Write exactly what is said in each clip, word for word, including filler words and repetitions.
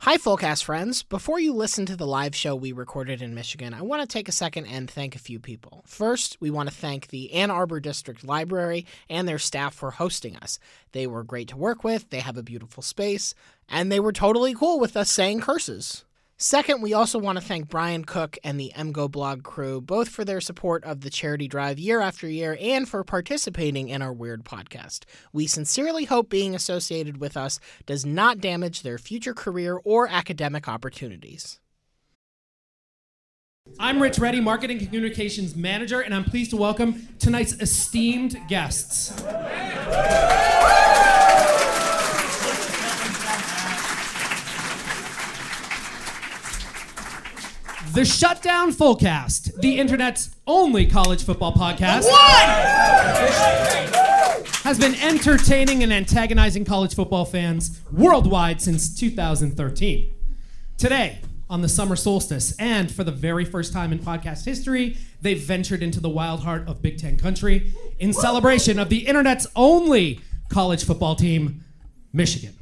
Hi, Fullcast friends. Before you listen to the live show we recorded in Michigan, I want to take a second and thank a few people. First, we want to thank the Ann Arbor District Library and their staff for hosting us. They were great to work with, they have a beautiful space, and they were totally cool with us saying curses. Second, we also want to thank Brian Cook and the M G O blog crew, both for their support of the charity drive year after year and for participating in our weird podcast. We sincerely hope being associated with us does not damage their future career or academic opportunities. I'm Rich Reddy, Marketing and Communications Manager, and I'm pleased to welcome tonight's esteemed guests. The Shutdown Fullcast, the internet's only college football podcast, what? has been entertaining and antagonizing college football fans worldwide since two thousand thirteen. Today, on the summer solstice, and for the very first time in podcast history, they've ventured into the wild heart of Big Ten country in celebration of the internet's only college football team, Michigan.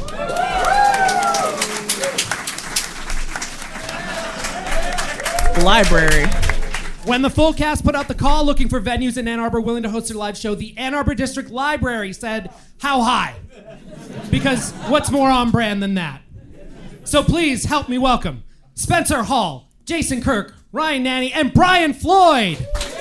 Library. When the Fullcast put out the call looking for venues in Ann Arbor willing to host their live show, the Ann Arbor District Library said, how high? Because what's more on brand than that? So please help me welcome Spencer Hall, Jason Kirk, Ryan Nanny, and Brian Floyd.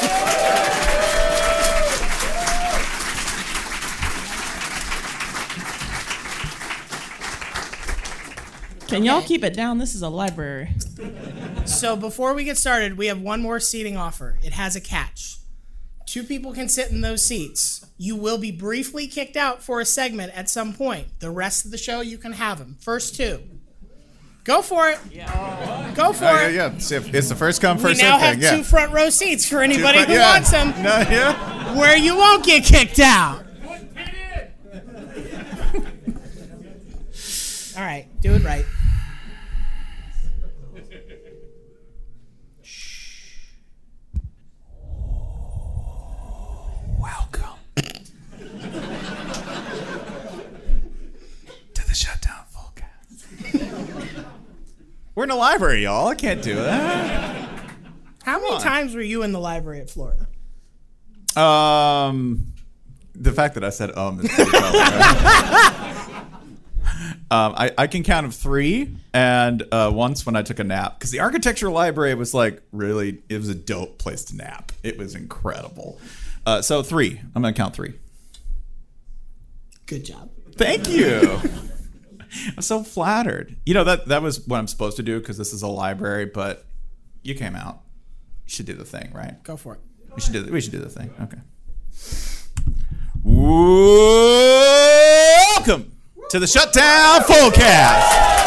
Can y'all keep it down? This is a library. So before we get started, we have one more seating offer. It has a catch. Two people can sit in those seats. You will be briefly kicked out for a segment at some point. The rest of the show, you can have them. First two. Go for it. Yeah. Go for oh, it. Yeah, yeah. See, it's the first come, first served. We now thing. have yeah. two front row seats for anybody front, who yeah. wants them. No, yeah. Where you won't get kicked out. All right, do it right. Welcome to the Shutdown Fullcast. We're in a library, y'all. I can't do that. How many times were you in the library at Florida? Um, the fact that I said um is pretty well, right? Um, I, I can count of three, and uh, once when I took a nap, because the architecture library was like really, it was a dope place to nap. It was incredible. Uh, so three. I'm gonna count three. Good job. Thank you. I'm so flattered. You know, that that was what I'm supposed to do because this is a library, but you came out. You should do the thing, right? Go for it. We should do the, we should do the thing. Okay. Welcome to the Shutdown Fullcast.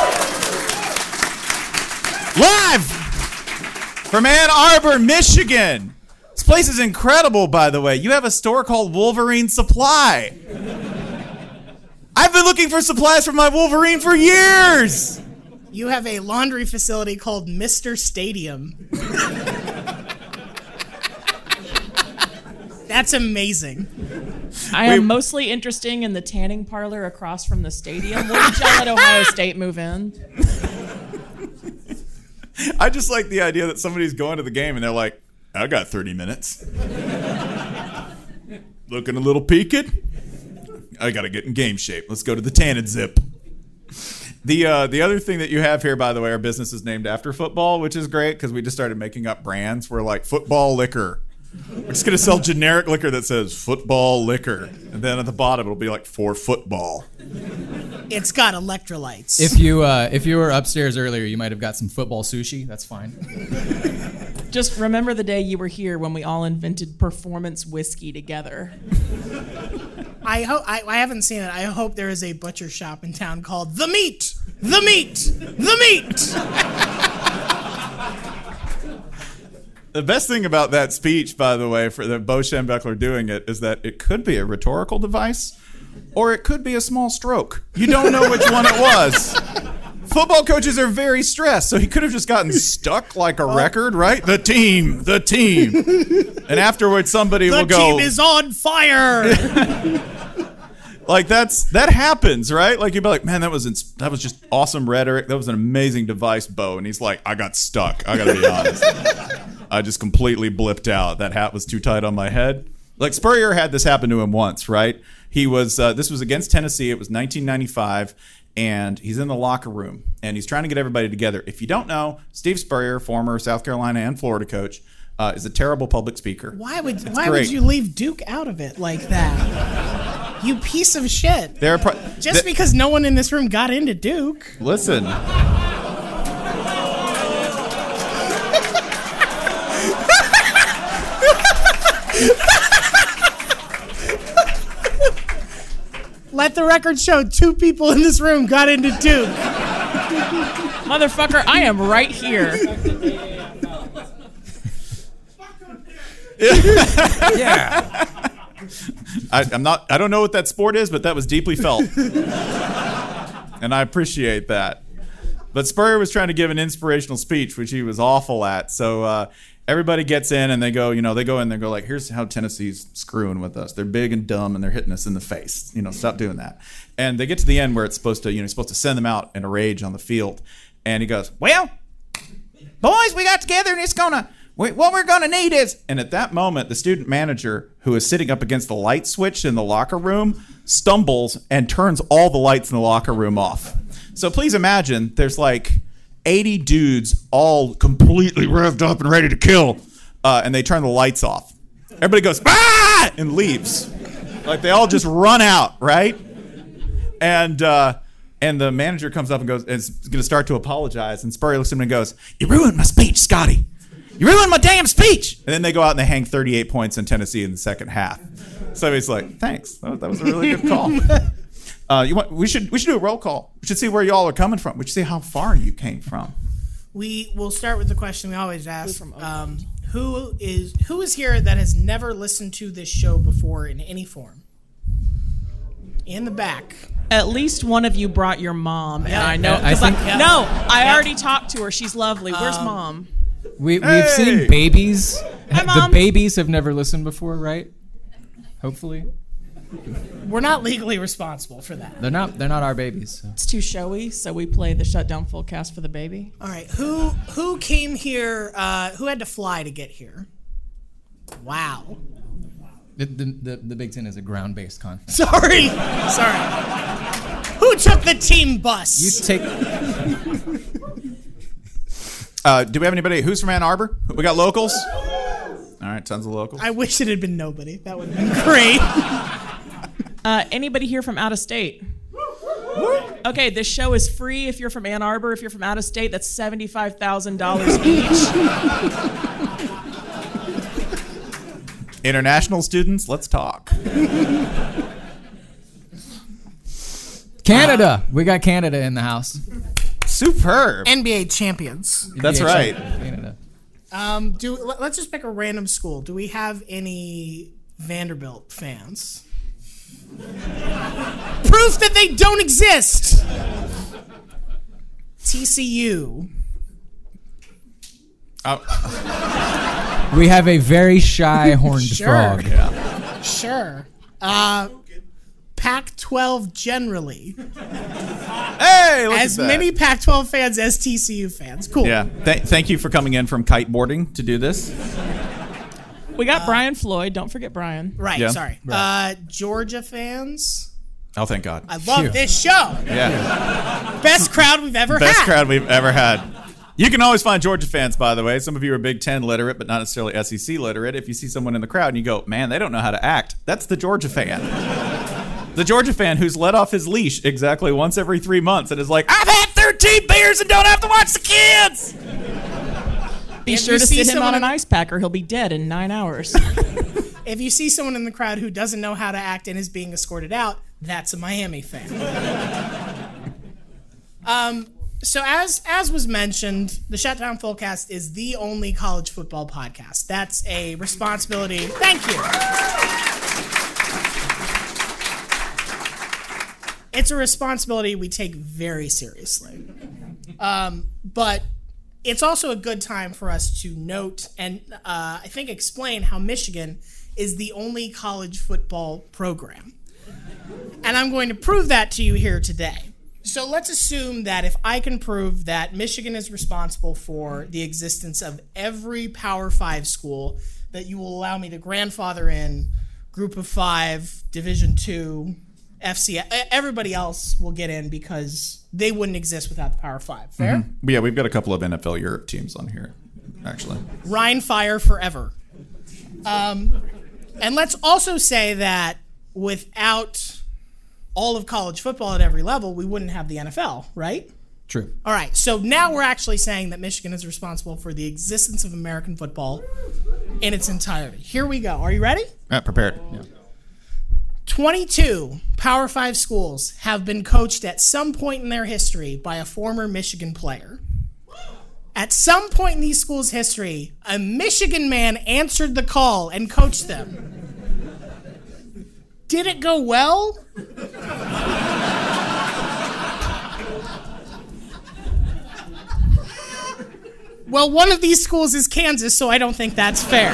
Live from Ann Arbor, Michigan. This place is incredible, by the way. You have a store called Wolverine Supply. I've been looking for supplies for my Wolverine for years. You have a laundry facility called Mister Stadium. That's amazing. I am Wait. mostly interested in the tanning parlor across from the stadium. When did y'all let Ohio State move in? I just like the idea that somebody's going to the game and they're like, I got thirty minutes. Looking a little peaked. I got to get in game shape. Let's go to the Tan and Zip. The uh, the other thing that you have here, by the way, our business is named after football, which is great because we just started making up brands. We're like football liquor. We're just going to sell generic liquor that says football liquor. And then at the bottom, it'll be like for football. It's got electrolytes. If you uh, if you were upstairs earlier, you might have got some football sushi. That's fine. Just remember the day you were here when we all invented performance whiskey together. I hope I, I haven't seen it. I hope there is a butcher shop in town called The Meat. The Meat. The Meat. The best thing about that speech, by the way, for the Bo Schembechler doing it, is that it could be a rhetorical device, or it could be a small stroke. You don't know which one it was. Football coaches are very stressed, so he could have just gotten stuck like a record, right? The team, the team. And afterwards, somebody the will go... The team is on fire! Like that's that happens, right? Like you'd be like, man, that was ins- that was just awesome rhetoric. That was an amazing device, Bo. And he's like, I got stuck. I gotta be honest. I just completely blipped out. That hat was too tight on my head. Like Spurrier had this happen to him once, right? He was uh, this was against Tennessee. It was nineteen ninety-five, and he's in the locker room and he's trying to get everybody together. If you don't know, Steve Spurrier, former South Carolina and Florida coach, uh, is a terrible public speaker. Why would It's Why great. would you leave Duke out of it like that? You piece of shit. They're pro- Just th- because no one in this room got into Duke. Listen. Let the record show two people in this room got into Duke. Motherfucker, I am right here. Yeah. I, I'm not. I don't know what that sport is, but that was deeply felt, and I appreciate that. But Spurrier was trying to give an inspirational speech, which he was awful at. So uh, everybody gets in, and they go, you know, they go in, they go like, "Here's how Tennessee's screwing with us. They're big and dumb, and they're hitting us in the face. You know, stop doing that." And they get to the end where it's supposed to, you know, he's supposed to send them out in a rage on the field, and he goes, "Well, boys, we got together, and it's gonna." We, what we're going to need is, and at that moment, the student manager, who is sitting up against the light switch in the locker room, stumbles and turns all the lights in the locker room off. So please imagine there's like eighty dudes all completely revved up and ready to kill, uh, and they turn the lights off. Everybody goes, ah, and leaves. Like they all just run out, right? And uh, and the manager comes up and goes, and is going to start to apologize, and Spurrier looks at him and goes, "You ruined my speech, Scotty. You ruined my damn speech!" And then they go out and they hang thirty-eight points in Tennessee in the second half. So he's like, "Thanks, that was, that was a really good call." Uh, you want? We should we should do a roll call. We should see where y'all are coming from. We should see how far you came from. We will start with the question we always ask: um, Who is who is here that has never listened to this show before in any form? In the back. At least one of you brought your mom, and I know. I 'cause think- I- no, I already talked to her. She's lovely. Where's Um, mom? We, Hey! We've seen babies. Hi, The Mom. babies have never listened before, right? Hopefully. We're not legally responsible for that. They're not They're not our babies. So. It's too showy, so we play the shutdown full cast for the baby. All right, who who came here? Uh, who had to fly to get here? Wow. The, the, the, the Big Ten is a ground-based conference. Sorry, sorry. Who took the team bus? You take... Uh, do we have anybody who's from Ann Arbor? We got locals. All right, tons of locals. I wish it had been nobody. That would have been great. Uh, anybody here from out of state? Okay, this show is free if you're from Ann Arbor. If you're from out of state, that's seventy-five thousand dollars each. International students, let's talk. Canada! We got Canada in the house. Superb. N B A champions. That's Yeah, right. Canada. Um, do let- let's just pick a random school. Do we have any Vanderbilt fans? Proof that they don't exist. T C U. Uh, We have a very shy horned Sure. frog. Sure. Uh, Pac twelve generally. hey, look As at that. many Pac twelve fans as T C U fans. Cool. Yeah. Th- thank you for coming in from kiteboarding to do this. We got Brian Floyd. Don't forget Brian. Right, Yeah. sorry. Uh, Georgia fans. Oh, thank God. I love Phew. this show. Yeah. Best crowd we've ever Best had. crowd we've ever had. You can always find Georgia fans, by the way. Some of you are Big Ten literate, but not necessarily S E C literate. If you see someone in the crowd and you go, man, they don't know how to act, that's the Georgia fan. The Georgia fan who's let off his leash exactly once every three months and is like, I've had thirteen beers and don't have to watch the kids. Be If sure you to see sit him someone on an in- ice pack or he'll be dead in nine hours. If you see someone in the crowd who doesn't know how to act and is being escorted out, that's a Miami fan. um, so as as was mentioned, the Shutdown Fullcast is the only college football podcast. That's a responsibility. Thank you. It's a responsibility we take very seriously. Um, but it's also a good time for us to note and uh, I think explain how Michigan is the only college football program. And I'm going to prove that to you here today. So let's assume that if I can prove that Michigan is responsible for the existence of every Power Five school, that you will allow me to grandfather in Group of Five, Division Two, F C S. Everybody else will get in because they wouldn't exist without the Power Five. Fair? Mm-hmm. Yeah, we've got a couple of N F L Europe teams on here, actually. Rhine Fire forever. Um, and let's also say that without all of college football at every level, we wouldn't have the N F L, right? True. All right, so now we're actually saying that Michigan is responsible for the existence of American football in its entirety. Here we go. Are you ready? Uh, prepared. Yeah. twenty-two Power Five schools have been coached at some point in their history by a former Michigan player. At some point in these schools' history, a Michigan man answered the call and coached them. Did it go well? Well, one of these schools is Kansas, so I don't think that's fair.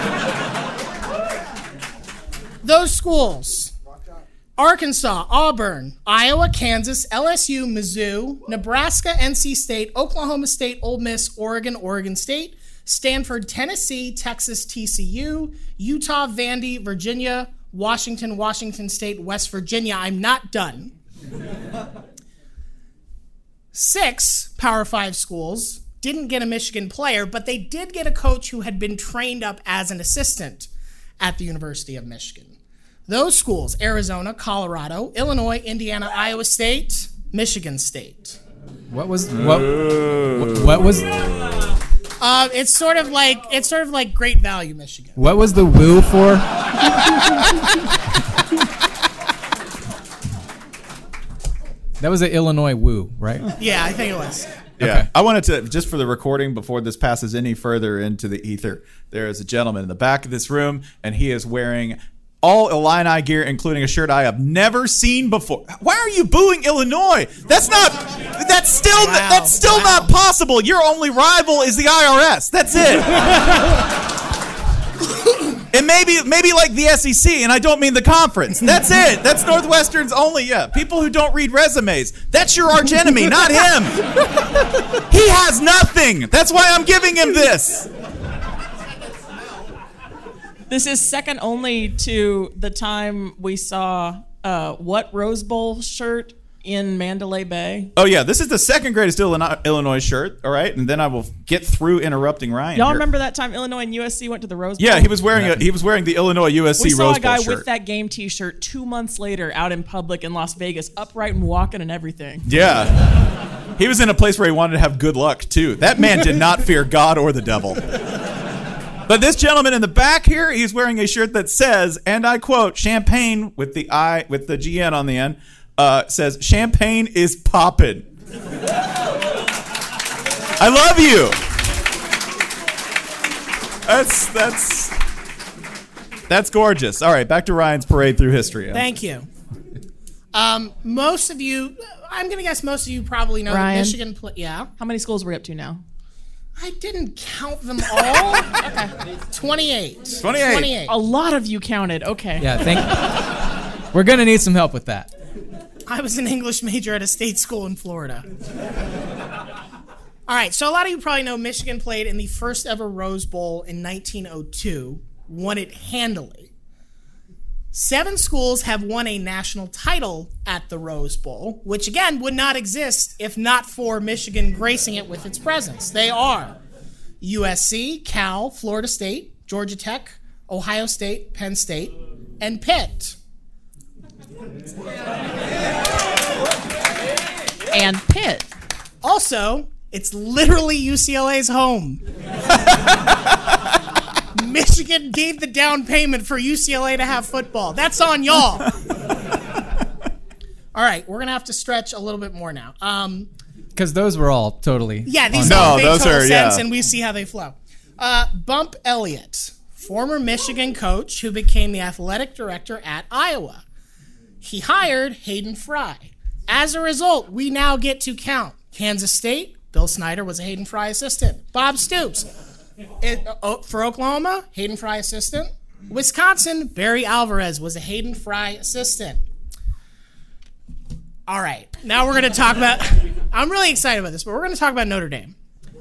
Those schools: Arkansas, Auburn, Iowa, Kansas, L S U, Mizzou, Nebraska, N C State, Oklahoma State, Ole Miss, Oregon, Oregon State, Stanford, Tennessee, Texas, T C U, Utah, Vandy, Virginia, Washington, Washington State, West Virginia. I'm not done. Six Power Five schools didn't get a Michigan player, but they did get a coach who had been trained up as an assistant at the University of Michigan. Those schools: Arizona, Colorado, Illinois, Indiana, Iowa State, Michigan State. What was what? What, what was Uh, it's sort of like it's sort of like Great Value, Michigan. what was the woo for? That was an Illinois woo, right? Yeah, I think it was. Yeah, Okay. I wanted to, just for the recording, before this passes any further into the ether, there is a gentleman in the back of this room, and he is wearing all Illini gear, including a shirt I have never seen before. Why are you booing Illinois? That's not. That's still. Wow. That's still Wow. not possible. Your only rival is the I R S. That's it. And maybe, maybe like the S E C, and I don't mean the conference. That's it. That's Northwestern's only. Yeah, people who don't read resumes. That's your arch enemy, not him. He has nothing. That's why I'm giving him this. This is second only to the time we saw uh, what Rose Bowl shirt in Mandalay Bay. Oh yeah, this is the second greatest Illinois, Illinois shirt. All right, and then I will get through interrupting Ryan. Y'all here. remember that time Illinois and U S C went to the Rose Bowl? Yeah, he was wearing a he was wearing the Illinois U S C We saw Rose a guy Bowl shirt. with that game T-shirt two months later out in public in Las Vegas, upright and walking and everything. Yeah, he was in a place where he wanted to have good luck too. That man did not fear God or the devil. But this gentleman in the back here, he's wearing a shirt that says, and I quote, "Champagne" with the I with the G N on the end, uh, says, "Champagne is poppin'." I love you. That's that's that's gorgeous. All right, back to Ryan's parade through history. Thank you. Um, most of you, I'm going to guess most of you probably know Ryan. that Michigan. Pl- yeah, How many schools are we up to now? I didn't count them all. Okay, twenty-eight. twenty-eight. twenty-eight. A lot of you counted. Okay. Yeah, thank. We're gonna need some help with that. I was an English major at a state school in Florida. All right, so a lot of you probably know Michigan played in the first ever Rose Bowl in nineteen oh two, won it handily. Seven schools have won a national title at the Rose Bowl, which again would not exist if not for Michigan gracing it with its presence. They are U S C, Cal, Florida State, Georgia Tech, Ohio State, Penn State, and Pitt. And Pitt. Also, it's literally U C L A's home. Michigan gave the down payment for U C L A to have football. That's on y'all. All right, we're going to have to stretch a little bit more now. Um, Because those were all totally. yeah, these No, all make those total are- sense, yeah. and we see how they flow. Uh, Bump Elliott, former Michigan coach who became the athletic director at Iowa. He hired Hayden Fry. As a result, we now get to count Kansas State. Bill Snyder was a Hayden Fry assistant. Bob Stoops. It, uh, for Oklahoma, Hayden Fry assistant. Wisconsin, Barry Alvarez was a Hayden Fry assistant. All right, now we're going to talk about, I'm really excited about this, but we're going to talk about Notre Dame.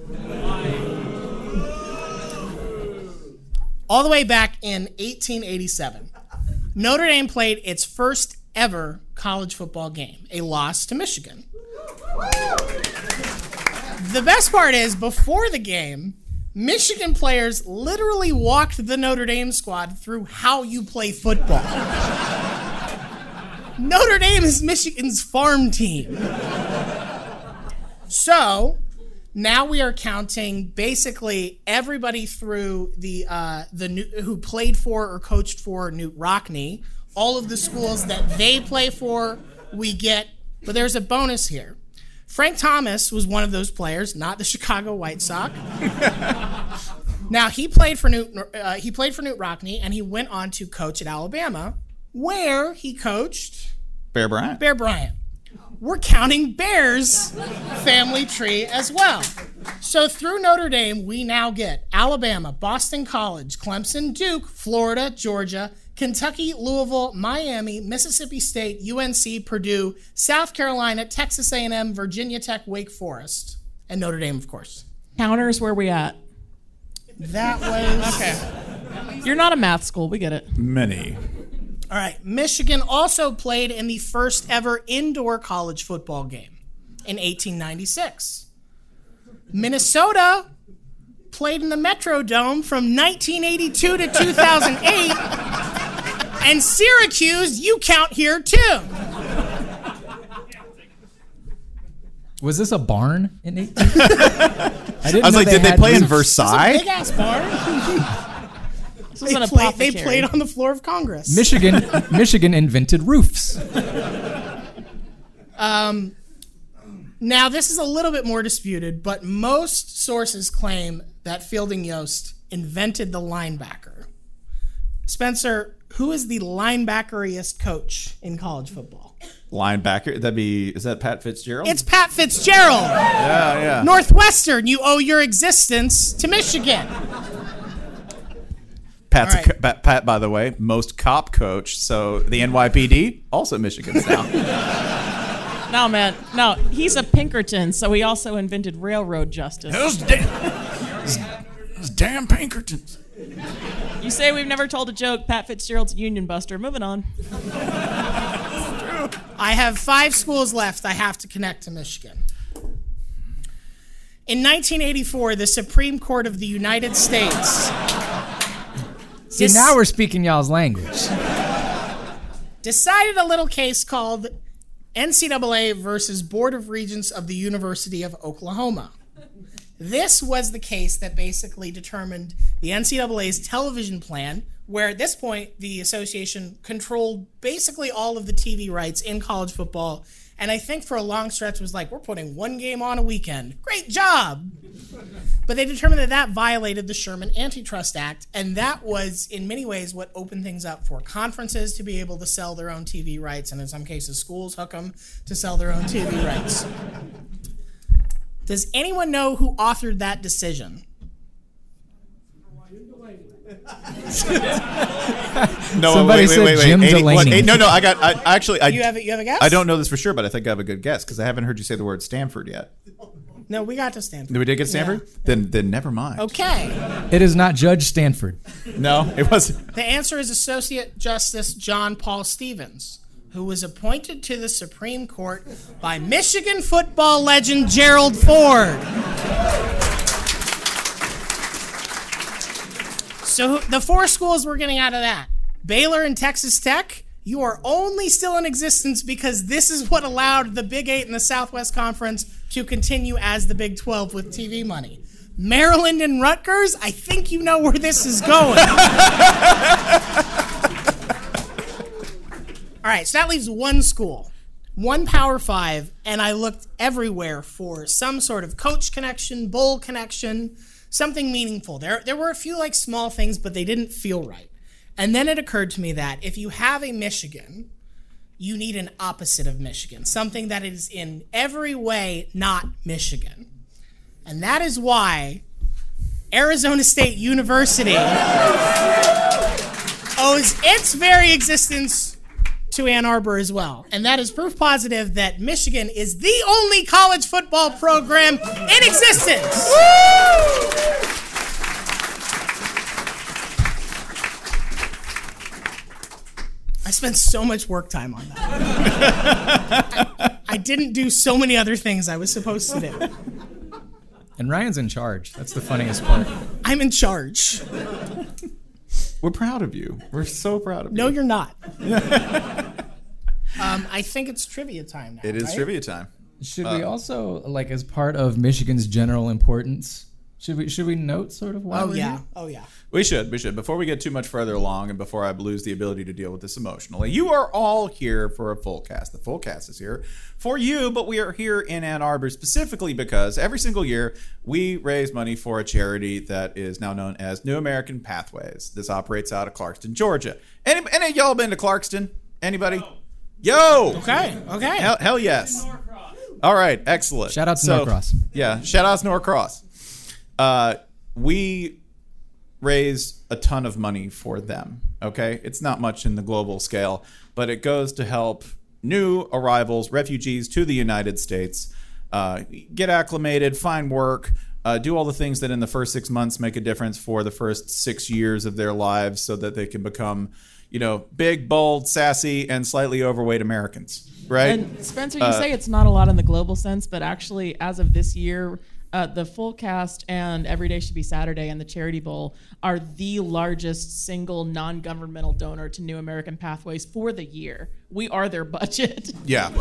All the way back in eighteen eighty-seven, Notre Dame played its first ever college football game, a loss to Michigan. The best part is, before the game, Michigan players literally walked the Notre Dame squad through how you play football. Notre Dame is Michigan's farm team. So now we are counting basically everybody through the uh, the new, who played for or coached for Knute Rockne. All of the schools that they play for, we get. But there's a bonus here. Frank Thomas was one of those players, not the Chicago White Sox. Now he played for Knute, uh, he played for Knute Rockne, and he went on to coach at Alabama, where he coached Bear Bryant. Bear Bryant. We're counting Bear's family tree as well. So through Notre Dame, we now get Alabama, Boston College, Clemson, Duke, Florida, Georgia, Kentucky, Louisville, Miami, Mississippi State, U N C, Purdue, South Carolina, Texas A and M, Virginia Tech, Wake Forest, and Notre Dame, of course. Counters, where we at? That was... Okay. You're not a math school. We get it. Many. All right. Michigan also played in the first ever indoor college football game in eighteen ninety-six. Minnesota played in the Metrodome from nineteen eighty-two to two thousand eight. And Syracuse, you count here too. Was this a barn in eighteen? I, didn't I was know like, did they had play in roofs. Versailles? Big ass barn. This They, was an play, they apothecary. played on the floor of Congress. Michigan, Michigan invented roofs. Um, now, this is a little bit more disputed, but most sources claim that Fielding Yost invented the linebacker. Spencer, who is the linebackeriest coach in college football? Linebacker. That'd be, is that Pat Fitzgerald? It's Pat Fitzgerald. yeah, yeah. Northwestern, you owe your existence to Michigan. Pat's All right. a, co- Pat, Pat, by the way, most cop coach. So the N Y P D, also Michigan's now. No, man. No, he's a Pinkerton, so he also invented railroad justice. Those damn, those damn Pinkertons. You say we've never told a joke. Pat Fitzgerald's a union buster. Moving on. I have five schools left I have to connect to Michigan. In nineteen eighty-four, the Supreme Court of the United States... See, Dis- now we're speaking y'all's language. decided a little case called N C double A versus Board of Regents of the University of Oklahoma. This was the case that basically determined the N C double A's television plan, where at this point the association controlled basically all of the T V rights in college football, and I think for a long stretch was like, we're putting one game on a weekend. Great job! But they determined that that violated the Sherman Antitrust Act, and that was, in many ways, what opened things up for conferences to be able to sell their own T V rights, and in some cases, schools hook them to sell their own T V rights. Does anyone know who authored that decision? No, Somebody wait, wait, said wait, wait. Jim eighty what, Delaney. eight, no, no, I got, I actually, I, You have a, you have a guess? I don't know this for sure, but I think I have a good guess because I haven't heard you say the word Stanford yet. No, we got to Stanford. We did get Stanford? Yeah. Then, then never mind. Okay. It is not Judge Stanford. No, it wasn't. The answer is Associate Justice John Paul Stevens, who was appointed to the Supreme Court by Michigan football legend Gerald Ford. So the four schools we're getting out of that: Baylor and Texas Tech, you are only still in existence because this is what allowed the Big Eight and the Southwest Conference to continue as the Big twelve with T V money. Maryland and Rutgers, I think you know where this is going. All right, so that leaves one school, one Power Five, and I looked everywhere for some sort of coach connection, bowl connection, something meaningful. There, there were a few like small things, but they didn't feel right. And then it occurred to me that if you have a Michigan, you need an opposite of Michigan, something that is in every way not Michigan. And that is why Arizona State University owes its very existence to Ann Arbor as well. And that is proof positive that Michigan is the only college football program in existence. I spent so much work time on that. I, I didn't do so many other things I was supposed to do. And Ryan's in charge. That's the funniest part. I'm in charge. We're proud of you. We're so proud of you. No, you're not. um, I think it's trivia time now. It is right? trivia time. Should we also, like, as part of Michigan's general importance, should we should we note sort of why Oh we're yeah. here? Oh yeah. We should, we should. Before we get too much further along and before I lose the ability to deal with this emotionally, you are all here for a full cast. The full cast is here for you, but we are here in Ann Arbor specifically because every single year we raise money for a charity that is now known as New American Pathways. This operates out of Clarkston, Georgia. Any, any of y'all been to Clarkston? Anybody? Yo! Okay. Okay. Hell, hell yes. All right, excellent. Shout out to So- Norcross. Yeah, shout out to Norcross. Uh, we raise a ton of money for them, okay? It's not much in the global scale, but it goes to help new arrivals, refugees to the United States, uh, get acclimated, find work, uh, do all the things that in the first six months make a difference for the first six years of their lives so that they can become, you know, big, bold, sassy, and slightly overweight Americans, right? And Spencer, you say it's not a lot in the global sense, but actually, as of this year, uh, the Full Cast and Every Day Should Be Saturday and the Charity Bowl are the largest single non-governmental donor to New American Pathways for the year. We are their budget. Yeah.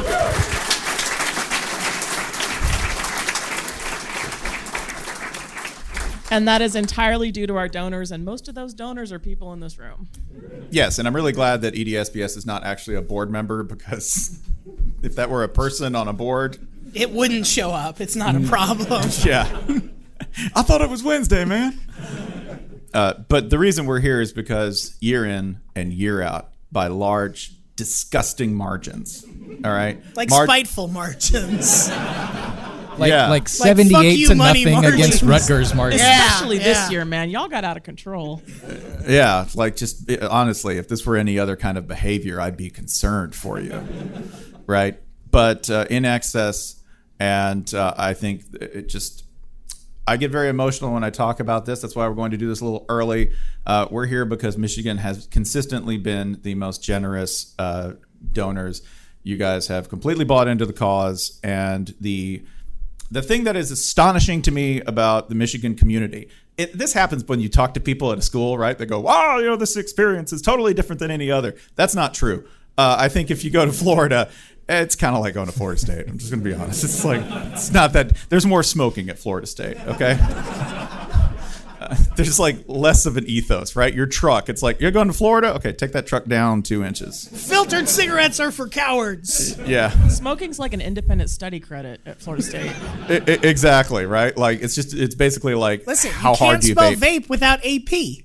And that is entirely due to our donors, and most of those donors are people in this room. Yes, and I'm really glad that E D S B S is not actually a board member because if that were a person on a board, It wouldn't show up. It's not a problem. yeah. I thought it was Wednesday, man. Uh, but the reason we're here is because year in and year out, by large, disgusting margins. All right? Like Mar- spiteful margins. Like Yeah. like Like, seventy-eight fuck you, to money nothing against margins. Rutgers margins. Yeah. Especially this yeah. year, man. Y'all got out of control. Yeah, like just it- honestly, if this were any other kind of behavior, I'd be concerned for you, right? But uh, in excess, and uh, I think it just, I get very emotional when I talk about this. That's why we're going to do this a little early. Uh, we're here because Michigan has consistently been the most generous uh, donors. You guys have completely bought into the cause, and the the thing that is astonishing to me about the Michigan community, it, this happens when you talk to people at a school, right? They go, wow, you know, this experience is totally different than any other. That's not true. Uh, I think if you go to Florida, it's kind of like going to Florida State. I'm just going to be honest. It's like, it's not that, there's more smoking at Florida State, okay? Uh, there's like less of an ethos, right? Your truck, it's like, you're going to Florida? Okay, take that truck down two inches. Filtered cigarettes are for cowards. Yeah. Smoking's like an independent study credit at Florida State. I- I- exactly, right? Like, it's just, it's basically like, Listen, how you hard can't do you spell vape? vape without A P.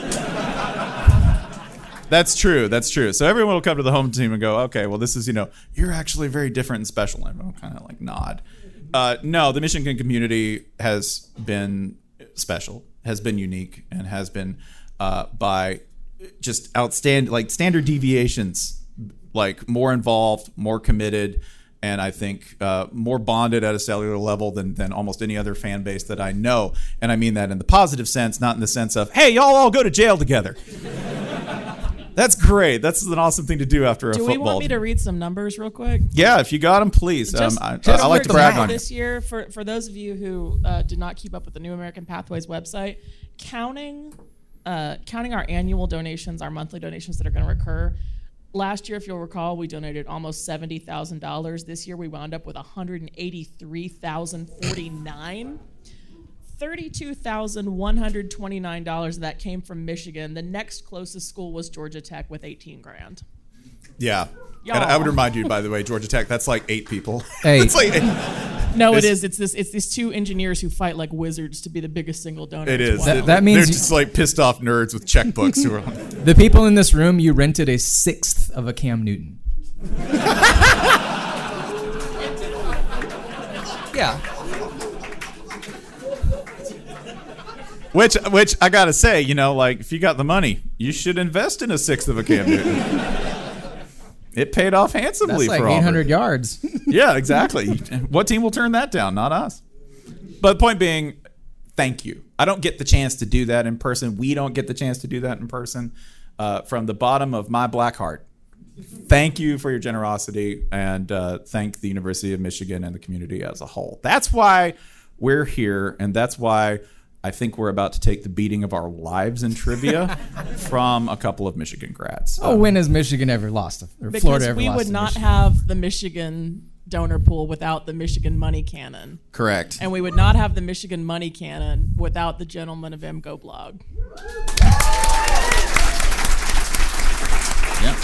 That's true. That's true. So everyone will come to the home team and go, okay, well, this is, you know, you're actually very different and special. And everyone kind of like nod. Uh, no, the Michigan community has been special, has been unique, and has been uh, by just outstanding, like standard deviations, like more involved, more committed, and I think uh, more bonded at a cellular level than, than almost any other fan base that I know. And I mean that in the positive sense, not in the sense of, hey, y'all all go to jail together. That's great. That's an awesome thing to do after a Do football. we want me to read some numbers real quick? Yeah, if you got them, please. Just, um, I, just I like for to brag example, on you. this year, for, for those of you who uh, did not keep up with the New American Pathways website, counting uh, counting our annual donations, our monthly donations that are going to recur. Last year, if you'll recall, we donated almost seventy thousand dollars. This year, we wound up with one hundred eighty-three thousand forty-nine dollars. thirty-two thousand one hundred twenty-nine dollars of that came from Michigan. The next closest school was Georgia Tech with eighteen grand. Yeah. Y'all. And I would remind you, by the way, Georgia Tech, that's like eight people. Hey. It's like, No, it It's- is. It's this. It's these two engineers who fight like wizards to be the biggest single donor. it It's is. wild. That- that means They're you- just like pissed off nerds with checkbooks who are on. The people in this room, you rented a sixth of a Cam Newton. Yeah. Which, which I gotta say, you know, like if you got the money, you should invest in a sixth of a Cam Newton. It paid off handsomely That's like for eight Auburn. hundred yards. Yeah, exactly. What team will turn that down? Not us. But the point being, thank you. I don't get the chance to do that in person. We don't get the chance to do that in person. Uh, from the bottom of my black heart, thank you for your generosity, and uh, thank the University of Michigan and the community as a whole. That's why we're here, and that's why I think we're about to take the beating of our lives in trivia from a couple of Michigan grads. Oh, when has Michigan ever lost? Or Because Florida ever we lost would to not Michigan? have the Michigan donor pool without the Michigan money cannon. Correct. And we would not have the Michigan money cannon without the gentlemen of M G O Blog. Yeah.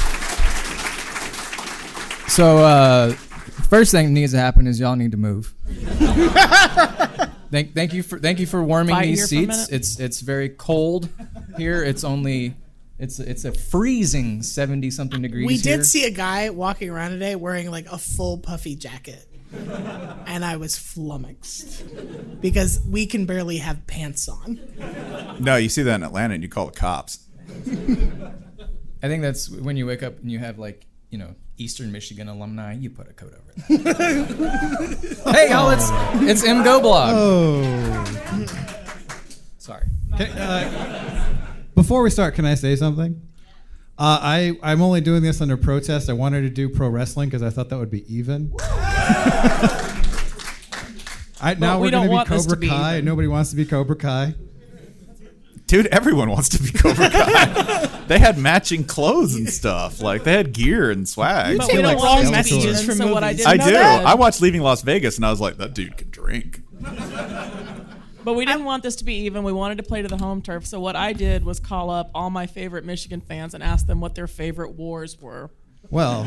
So, uh, first thing that needs to happen is y'all need to move. thank, thank you for thank you for warming Fight these here for a seats. minute. It's it's very cold here. It's only it's it's a freezing seventy something degrees. We here. did see a guy walking around today wearing like a full puffy jacket. And I was flummoxed because we can barely have pants on. No, you see that in Atlanta and you call the cops. I think that's when you wake up and you have like, you know, Eastern Michigan alumni, you put a coat over that. Hey y'all, it's it's M G O Blog. Oh. Sorry. Can, uh, before we start, can I say something? Uh, I, I'm only doing this under protest. I wanted to do pro wrestling because I thought that would be even. I, now we we're don't going want to be this to Cobra be Kai. even. Nobody wants to be Cobra Kai. Dude, everyone wants to be Cobra Kai. They had matching clothes and stuff. Like, they had gear and swag. But take we don't the want wrong this to be messages even, from so what I movies. didn't I know do. that- I watched Leaving Las Vegas and I was like, that dude can drink. But we didn't want this to be even. We wanted to play to the home turf. So what I did was call up all my favorite Michigan fans and ask them what their favorite wars were. Well,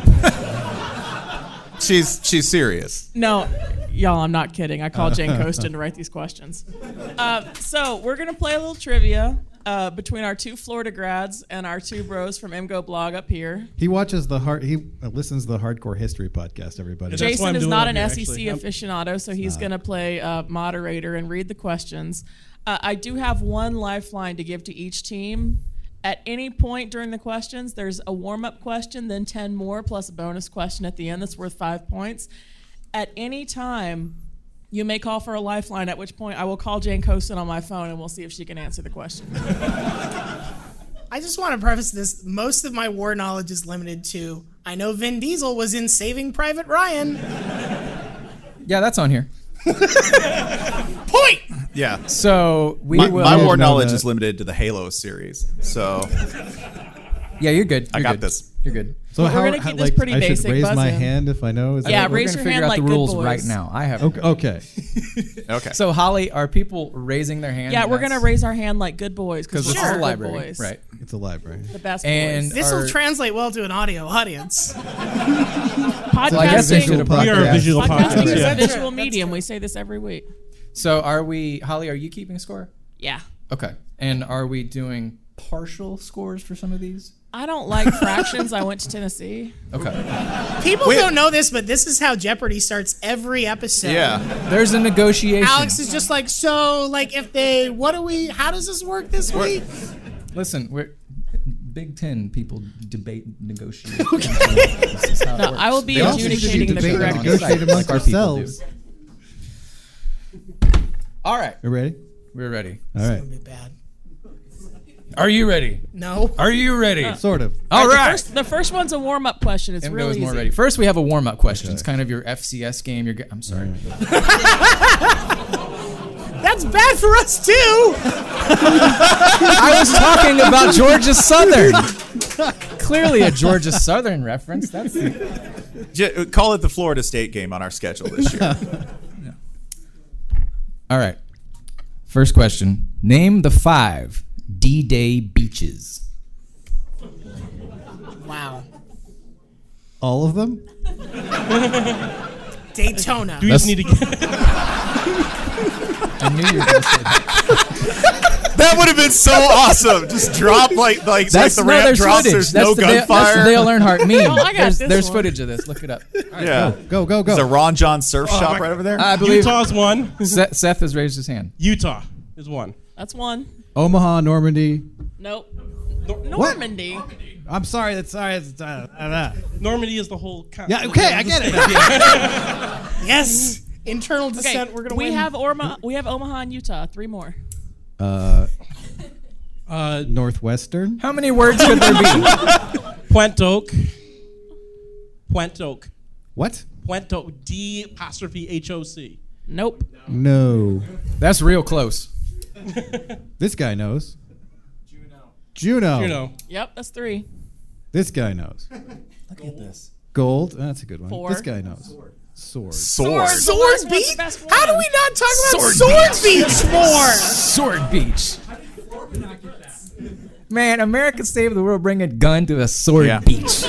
She's she's serious. No, y'all, I'm not kidding. I called Jane Coaston to write these questions. Uh, so we're going to play a little trivia uh, between our two Florida grads and our two bros from M G O Blog up here. he watches the hard. He uh, listens to the Hardcore History podcast. Everybody. That's why Jason I'm is doing not it an here, S E C actually. aficionado, so he's going to play uh, moderator and read the questions. Uh, I do have one lifeline to give to each team. At any point during the questions, there's a warm-up question, then ten more, plus a bonus question at the end that's worth five points. At any time, you may call for a lifeline, at which point I will call Jane Coaston on my phone and we'll see if she can answer the question. I just want to preface this. Most of my war knowledge is limited to I know Vin Diesel was in Saving Private Ryan. Yeah, that's on here. Point! Yeah. So we My, will. my know war knowledge that. is limited to the Halo series. So Yeah, you're good. I You're got good. this. You're good. So We're how, gonna how- keep this like, pretty I should basic, raise buzz my in. hand if I know. Is Yeah, that, We're raise gonna your figure hand out like the good rules boys. right now. I have. okay. Okay. okay. So Holly, are people raising their hand? Yeah, and we're going to that's- raise our hand like good boys because because it's we're a all good library, boys. right? It's a library. The best And boys. This will Are- translate well to an audio audience. Podcasting, I guess they should have We are a podcast. visual podcasting podcast. is Yeah. a visual medium. We say this every week. So are we, Holly? Are you keeping score? Yeah. Okay. And are we doing partial scores for some of these? I don't like fractions. I went to Tennessee. Okay. People Wait. don't know this, but this is how Jeopardy starts every episode. Yeah. There's a negotiation. Alex is just like, so, like, if they, what do we, how does this work this week? Listen, we're Big Ten people debate, negotiate. This is how it No, works. I will be They also need to adjudicating the debating correct on negotiate site, amongst like our people do. yourselves. All right, You ready? we're ready. All right. Be bad. Are you ready? No. Are you ready? Sort of. All The right. first, the first one's a warm up question. It's M really goes more easy. ready. First, we have a warm up question. Okay. It's kind of your F C S game. You're. Ge- I'm sorry. That's bad for us, too. I was talking about Georgia Southern. Clearly a Georgia Southern reference. That's the- J- call it the Florida State game on our schedule this year. All right. First question. Name the five D-Day beaches. Wow. All of them? Daytona. Do we just need to get I knew you were going to say that. That would have been so awesome. Just drop like like, That's, like the no, ramp there's drops. footage. There's That's no the Dale, that's the gunfire. Dale Earnhardt meme. Oh, I got there's this there's one. footage of this. Look it up. Yeah. Go, go, go. There's a Ron John surf shop right over there. I believe Utah's one. Seth, Seth has raised his hand. Utah is one. That's one. Omaha, Normandy. Nope. Normandy. I'm sorry. That's sorry. It's, uh, uh, Normandy is the whole. Con- yeah. Okay, I get it. Yes. Internal dissent. Okay, We're gonna we win. have Orma. We have Omaha and Utah. Three more. Uh, Uh, Northwestern. How many words could there be? Puente Oak. Puente Oak. What? Puente Oak. D apostrophe H O C. Nope. No. That's real close. This guy knows. Juno. You know. Yep, that's three. This guy knows. Look at this. Gold. That's a good one. Four. This guy knows. Sword. Sword. Swords. Sword What's the Beach? best How do one? we not talk about Sword Sword Beach more? Sword Beach. Man, America saved the world. Bring a gun to a sword Yeah. beach.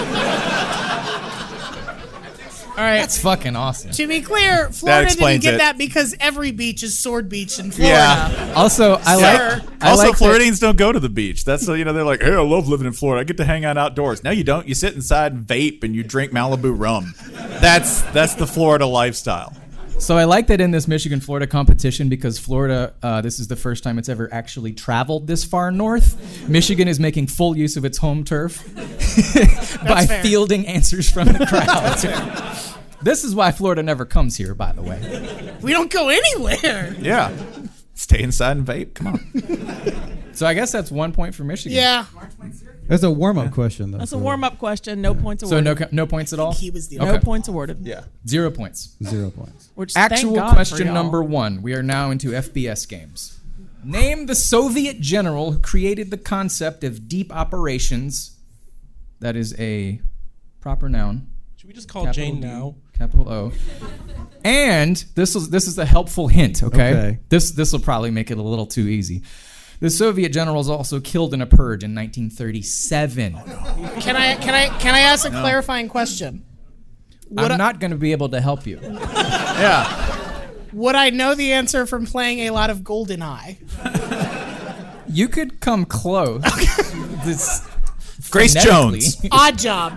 All right. That's fucking awesome. To be clear, Florida didn't explains get it. that because every beach is Sword Beach in Florida. Yeah. Also, I Sir. like. I Also, like that- Floridians don't go to the beach. That's uh, you know they're like, hey, I love living in Florida. I get to hang out outdoors. No, you don't. You sit inside and vape and you drink Malibu rum. That's that's the Florida lifestyle. So I like that in this Michigan-Florida competition because Florida, uh, this is the first time it's ever actually traveled this far north. Michigan is making full use of its home turf by fair. fielding answers from the crowd. This is why Florida never comes here, by the way. We don't go anywhere. Yeah. Stay inside and vape. Come on. So I guess that's one point for Michigan. Yeah. That's a warm-up question, though. That's a so warm-up question. No points So awarded. no co- no points at all? He was the no Okay. points awarded. Yeah. Zero points. Zero points. Which, thank Actual God for question y'all. number one. We are now into F B S games. Name the Soviet general who created the concept of deep operations. That is a proper noun. Should we just call Capital Jane D, now? Capital O. And this is this is a helpful hint, okay? Okay. This this will probably make it a little too easy. The Soviet general was also killed in a purge in nineteen thirty-seven. Can I can I can I ask a clarifying question? Would I'm I, not going to be able to help you. Yeah. would I know the answer from playing a lot of GoldenEye? You could come close. This Grace phonetically- Jones. Odd Job.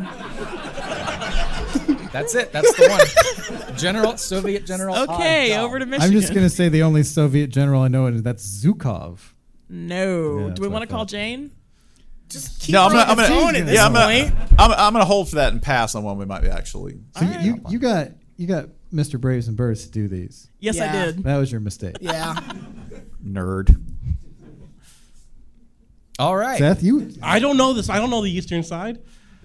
That's it. That's the one. General, Soviet general. Okay, Odd over to job. Michigan. I'm just gonna say the only Soviet general I know, and that's Zhukov. No. Yeah, Do we that's want to what I call thought. Jane? Just keep No, I'm her gonna, on I'm the gonna, phone at this yeah, I'm point. gonna, I'm, I'm gonna hold for that and pass on one we might be actually. So you, you, you got you got Mister Braves and Birds to do these. Yes, I Yeah. did. That was your mistake. Yeah. Nerd. All right. Seth, you I don't know this. I don't know the eastern side.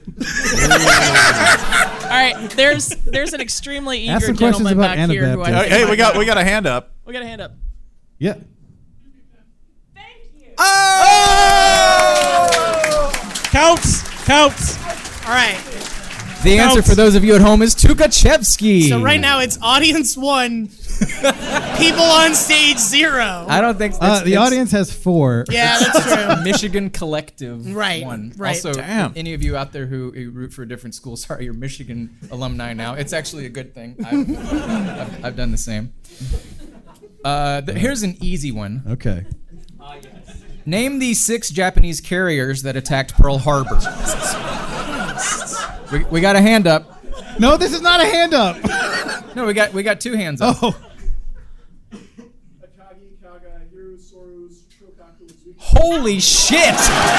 All right, there's there's an extremely Ask eager some questions gentleman about back here who I Anabaptist. think Hey, we might got know. we got a hand up. we got a hand up. yeah. Counts. Counts. All right. The answer Counts. for those of you at home is Tukachevsky. So right now it's audience one, people on stage zero. I don't think Uh, it's- the it's audience has four. Yeah, that's true. Michigan collective Right, one. right. Also, Damn. any of you out there who, who root for a different school, sorry, you're Michigan alumni now. It's actually a good thing. I've, I've, I've done the same. Uh, th- here's an easy one. Okay. Name the six Japanese carriers that attacked Pearl Harbor. we, we got a hand up. No, this is not a hand up. No, we got we got two hands up. Oh. Holy shit!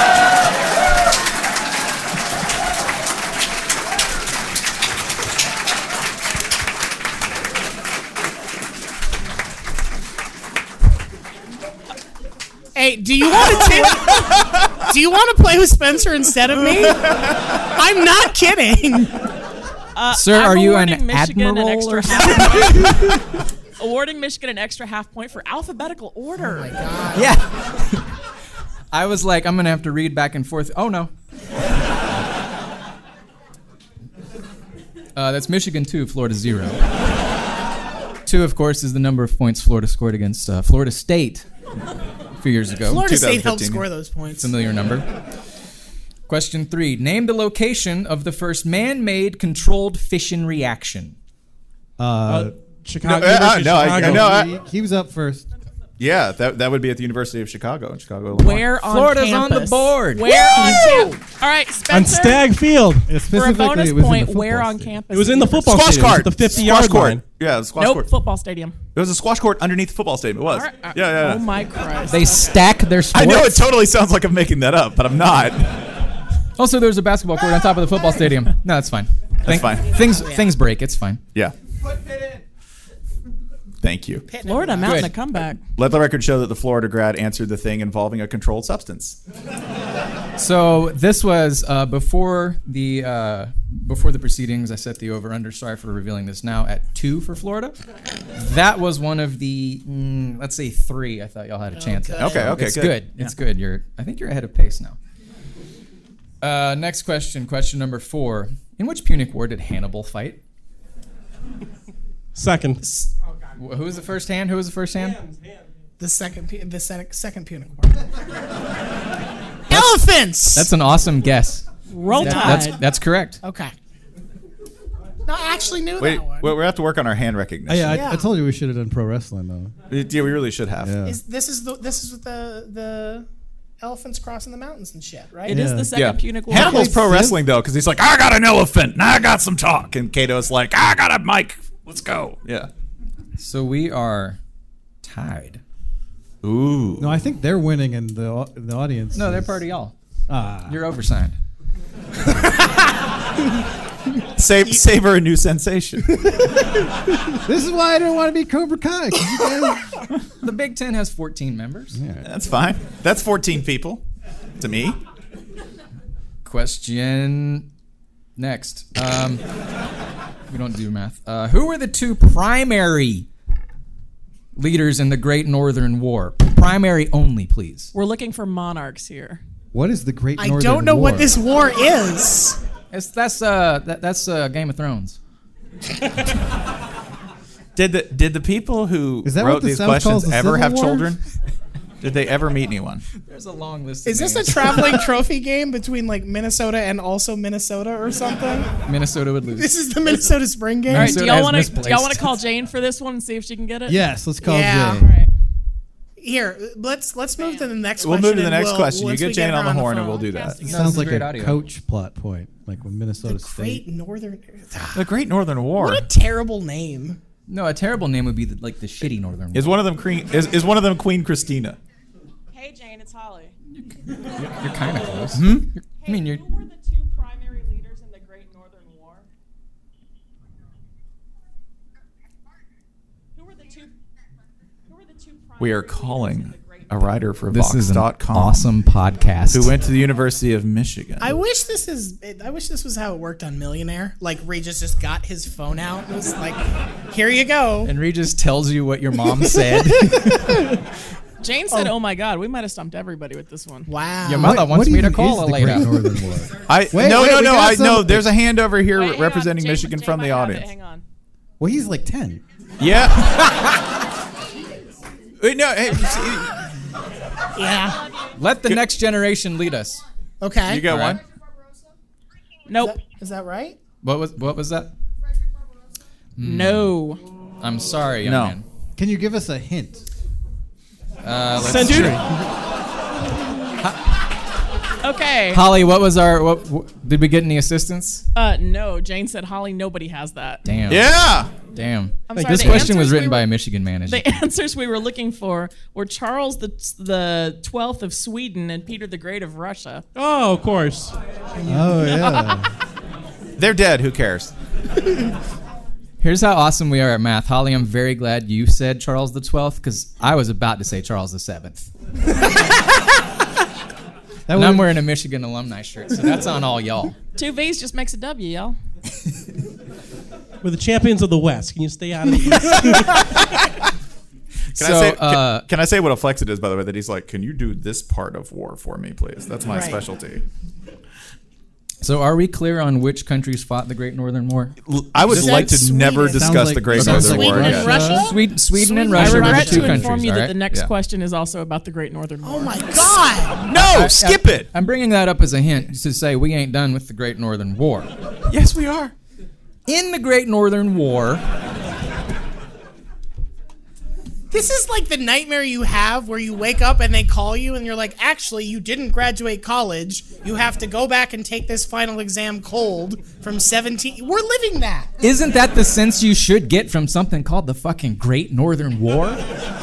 Hey, do you want to do you want to play with Spencer instead of me? I'm not kidding. Uh, Sir, I'm are you an awarding Michigan admiral An extra or half point. Awarding Michigan an extra half point for alphabetical order. Oh my God. Yeah. I was like, I'm gonna have to read back and forth. Oh no. Uh, that's Michigan two, Florida zero. Two, of course, is the number of points Florida scored against uh, Florida State a few years ago. Florida State helped twenty fifteen. score those points. Familiar number. Question three. Name the location of the first man-made controlled fission reaction. Uh, Chicago. No, uh, University no, of I- Chicago. I know. I- he, he was up first. Yeah, that that would be at the University of Chicago in Chicago, Illinois. Where on Florida's campus? on the board. Where on campus? All right, Spencer. On Stag Field. Yeah, For a specifically, bonus it was in point, the where football on stadium. campus? It was in the football Squash stadium. court. The fifty Squash yard court. line. Yeah, the squash Nope, court. football stadium. It was a squash court underneath the football stadium. It was. All right, all right. Yeah, yeah, yeah. Oh my Christ. They stack their sports. I know it totally sounds like I'm making that up, but I'm not. Also, there's a basketball court on top of the football stadium. No, that's fine. That's fine. Things things break. It's fine. Yeah. Thank you. Florida mounting Good. a comeback. Let the record show that the Florida grad answered the thing involving a controlled substance. So this was uh, before the uh, before the proceedings. I set the over under. Sorry for revealing this now at two for Florida. That was one of the mm, let's say three. I thought y'all had a chance. at. Okay, okay, it's good. good. It's good. You're. I think you're ahead of pace now. Uh, next question. Question number four. In which Punic War did Hannibal fight? Second. Wh- Who was the first hand? Who was the first hand? The second, pu- the second, second Punic War. Elephants. That's an awesome guess. Roll That- Tide. that's that's correct. okay. No, I actually knew Wait, that one. we we have to work on our hand Oh, recognition. yeah, I, Yeah. I told you we should have done pro wrestling though. Yeah, we really should have. Yeah. Is this is the this is with the the elephants crossing the mountains and shit, right? It is Yeah. the second Yeah. Punic War. Hannibal's pro Sid? wrestling though, because he's like, I got an elephant, and I got some talk, and Kato's like, I got a mic. Let's go. Yeah. So we are tied. Ooh. No, I think they're winning, and the au- the audience. No, they're is- part of y'all. Ah, You're oversigned. Save, savor a new sensation. this is why I didn't want to be Cobra Kai. 'cause you guys- The Big Ten has fourteen members. That's fine. That's fourteen people to me. Question next. Um, we don't do math. Uh, who were the two primary leaders in the Great Northern War? Primary only, please. We're looking for monarchs here. What is the Great I Northern don't know War? what this war is. It's, that's uh, that, that's uh, Game of Thrones. Did the did the people who Is that wrote what the these South calls questions the ever Civil have War? children? Did they ever meet anyone? There's a long list. Is this a traveling trophy game between like Minnesota and also Minnesota or something? Minnesota would lose. This is the Minnesota Spring Game. All right, Minnesota do y'all has want to do y'all misplaced. want to call Jane for this one and see if she can get it? Yes, let's call Yeah. Jay. All right. Here, let's let's move to the next We'll question. move to the and next we'll- question. You once get we Jane her on the horn, and phone. we'll do that. It No, sounds this is like great a audio. coach plot point, like when Minnesota Great State. Northern. The Great Northern War. What a terrible name. No, a terrible name would be the, like the shitty Northern War. Is one of them Queen? Is, is one of them Queen Christina? Hey Jane, it's Holly. You're kind of close. Hmm? You're- I mean, you're. Who were the two primary leaders in the Great Northern War? Who were the two? Who were the two primary We are leaders in calling the Great a writer for This is an Vox dot com awesome podcast. who went to the University of Michigan. I wish this is. I wish this was how it worked on Millionaire. Like Regis just got his phone out and was like, "Here you go." and Regis tells you what your mom said. Jane said, "Oh my God, we might have stumped everybody with this one." Wow. Your mother What- wants what me to even call is a the lady. Great Northern War? I Wait, no wait, no we no got I some- no. There's a hand over here Wait, hang on. representing Jane- Michigan Jane from might the have it. audience. Hang on. Well, he's like ten. Yeah. Wait, no. Hey, Yeah. Let the next generation lead us. Okay. you got All right. one. Nope. Is that right? What was what was that? No. I'm sorry, young No. man. Can you give us a hint? Uh, let's Century. Okay. Holly, what was our? What, what did we get any assistance? Uh, no. Jane said, "Holly, nobody has that." Damn. Yeah. Damn. I'm sorry, This the question was answers written we by were- a Michigan manager. The answers we were looking for were Charles the the twelfth of Sweden and Peter the Great of Russia. Oh, of course. Oh yeah. They're dead. Who cares? Here's how awesome we are at math. Holly, I'm very glad you said Charles the twelfth because I was about to say Charles the seventh. That And I'm would- wearing a Michigan alumni shirt, so that's on all y'all. Two V's just makes a W, y'all. We're the champions of the West. Can you stay out of the East? Can So, I say? uh, can, can I say what a flex it is? By the way, that he's like, can you do this part of war for me, please? That's my Right. specialty. So are we clear on which countries fought the Great Northern War? L- I would Is like that to never Sweden? discuss Sounds the like- Great sounds Northern like War Sweden and again. Russia? Sweden, Sweden and Sweden. Russia I were the regret two to inform countries. you all that right? the next Yeah. question is also about the Great Northern War. Oh my God. No, skip it. I'm bringing that up as a hint to say we ain't done with the Great Northern War. Yes, we are. In the Great Northern War, This is like the nightmare you have where you wake up and they call you and you're like, actually, you didn't graduate college. You have to go back and take this final exam cold from seventeen. We're living that. Isn't that the sense you should get from something called the fucking Great Northern War?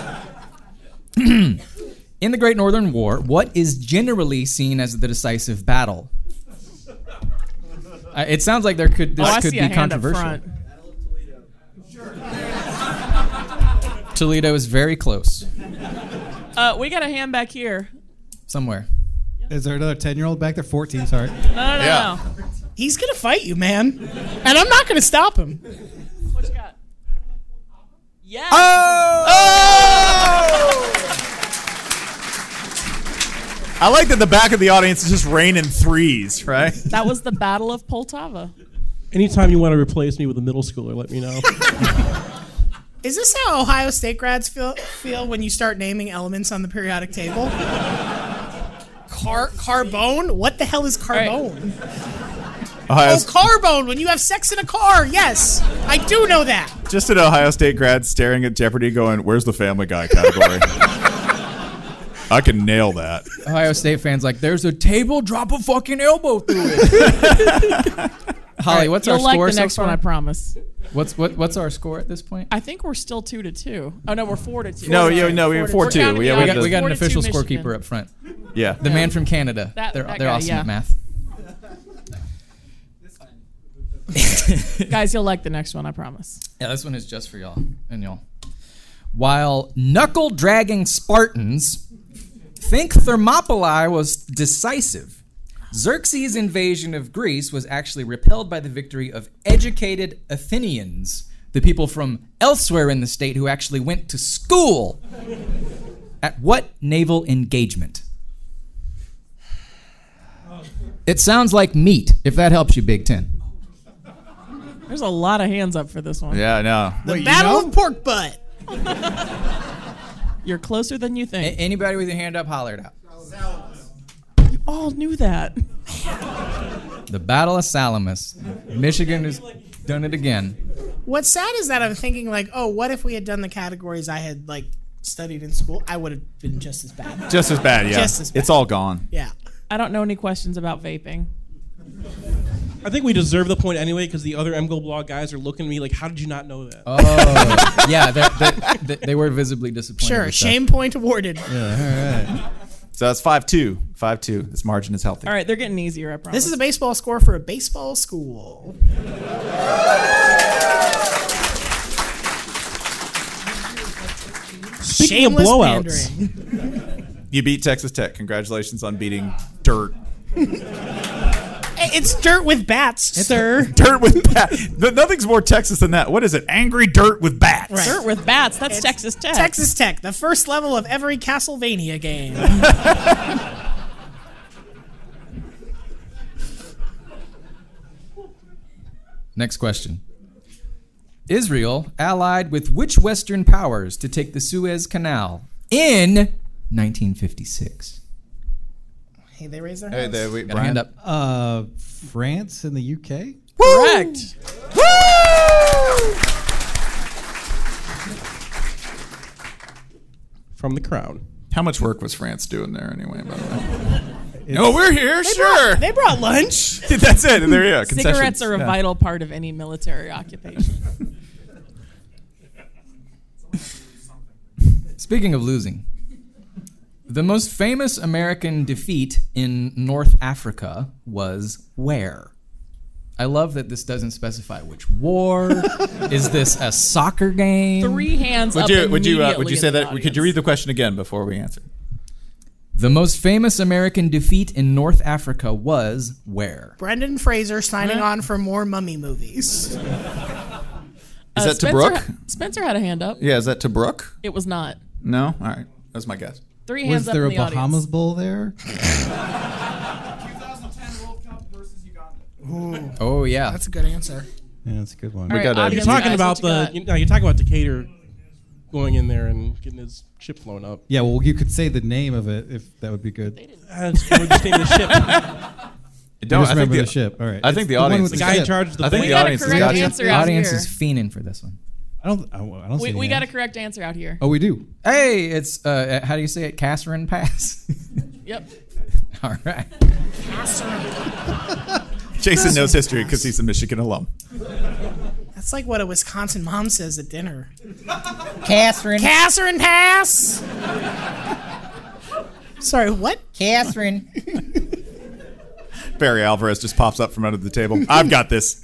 In the Great Northern War, what is generally seen as the decisive battle? Uh, it sounds like there could this oh, I could see be a hand up controversial. front. Toledo is very close. Uh, we got a hand back here. Somewhere. Is there another ten-year-old back there? fourteen, sorry. No, no, no, Yeah. no. He's going to fight you, man. And I'm not going to stop him. What you got? Yes. I like that the back of the audience is just raining threes, right? That was the Battle of Poltava. Anytime you want to replace me with a middle schooler, let me know. Is this how Ohio State grads feel, feel when you start naming elements on the periodic table? Car carbone? What the hell is carbone? Ohio, Oh, carbone, when you have sex in a car. Yes, I do know that. just an Ohio State grad staring at Jeopardy going, where's the Family Guy category? I can nail that. Ohio State fans like, there's a table, drop a fucking elbow through it. Holly, what's You'll our like score the so next far? one, I promise. What's what what's our score at this point? I think we're still two to two. Oh no, we're four to two. No, Sorry. you- no, we were four to two. We're counting Yeah, the we We got, audience. we got an Four to two official Michigan. scorekeeper up front. Yeah. The man from Canada. That- they're that they're guy, awesome yeah. at math. Guys, you'll like the next one, I promise. Yeah, this one is just for y'all and y'all. While knuckle-dragging Spartans think Thermopylae was decisive, Xerxes' invasion of Greece was actually repelled by the victory of educated Athenians, the people from elsewhere in the state who actually went to school. At what naval engagement? It sounds like meat, if that helps you, Big Ten. There's a lot of hands up for this one. Yeah, I know. The Battle of Pork Butt. You're closer than you A- think. anybody with your hand up, holler it out. You all knew that. The Battle of Salamis. Michigan has done it again. What's sad is that I'm thinking like, oh, what if we had done the categories I had like studied in school? I would have been just as bad. Just as bad, yeah. Just as bad. It's all gone. Yeah. I don't know any questions about vaping. I think we deserve the point anyway because the other M G O blog guys are looking at me like, how did you not know that? Oh, yeah, they're, they're, they were visibly disappointed. Sure. with stuff. Shame point awarded. Yeah, all right. So that's five two. five two. This margin is healthy. All right, they're getting easier, I promise. This is a baseball score for a baseball school. Speaking of Shameless blowouts, pandering. You beat Texas Tech. Congratulations on beating dirt. Hey, it's dirt with bats, sir. Dirt with bats. Nothing's more Texas than that. What is it? Angry dirt with bats. Right. Dirt with bats. That's Texas Tech. Texas Tech, the first level of every Castlevania game. Next question. Israel allied with which Western powers to take the Suez Canal in nineteen fifty-six? Hey, they raise their Hey, hands. there we Got a hand up. Uh, France and the U K? Correct. from The Crown. How much work was France doing there anyway, by the way? No, we're here, sure. They brought lunch. That's it. There you go. Cigarettes are a Yeah. vital part of any military occupation. Speaking of losing, the most famous American defeat in North Africa was where? I love that this doesn't specify which war. Is this a soccer game? Three hands Would up you would you uh, would immediately you say in the that? Could audience. you read the question again before we answer? The most famous American defeat in North Africa was where? Brendan Fraser signing on for more mummy movies. Is Uh, that Spencer Tobruk? ha- Spencer had a hand up. Yeah, is that Tobruk? It was not. No. All right, that's my guess. Three hands Was up there in a the Bahamas audience. Bowl there? Oh, yeah. That's a good answer. Yeah, that's a good one. All right, got a- audience You're talking guys, about what you the got? you, no, you're talking about Decatur going in there and getting his ship blown up. Yeah, well, you could say the name of it if that would be good. Uh, it's- or just name of the ship. You Don't just I think remember the, the ship. All right. I think It's the one audience with The is guy in ship. charge of the I think boat. the got a audience has correct got you. answer The out audience here. is fiending for this one. I don't. I, I don't We, see we any got a hands. correct answer out here. Oh, we do. Hey, it's uh, how do you say it? Catherine Pass. Yep. All right. Jason knows history because he's a Michigan alum. That's like what a Wisconsin mom says at dinner. Catherine. Catherine Pass. Sorry, what? Catherine. Barry Alvarez just pops up from under the table. I've got this.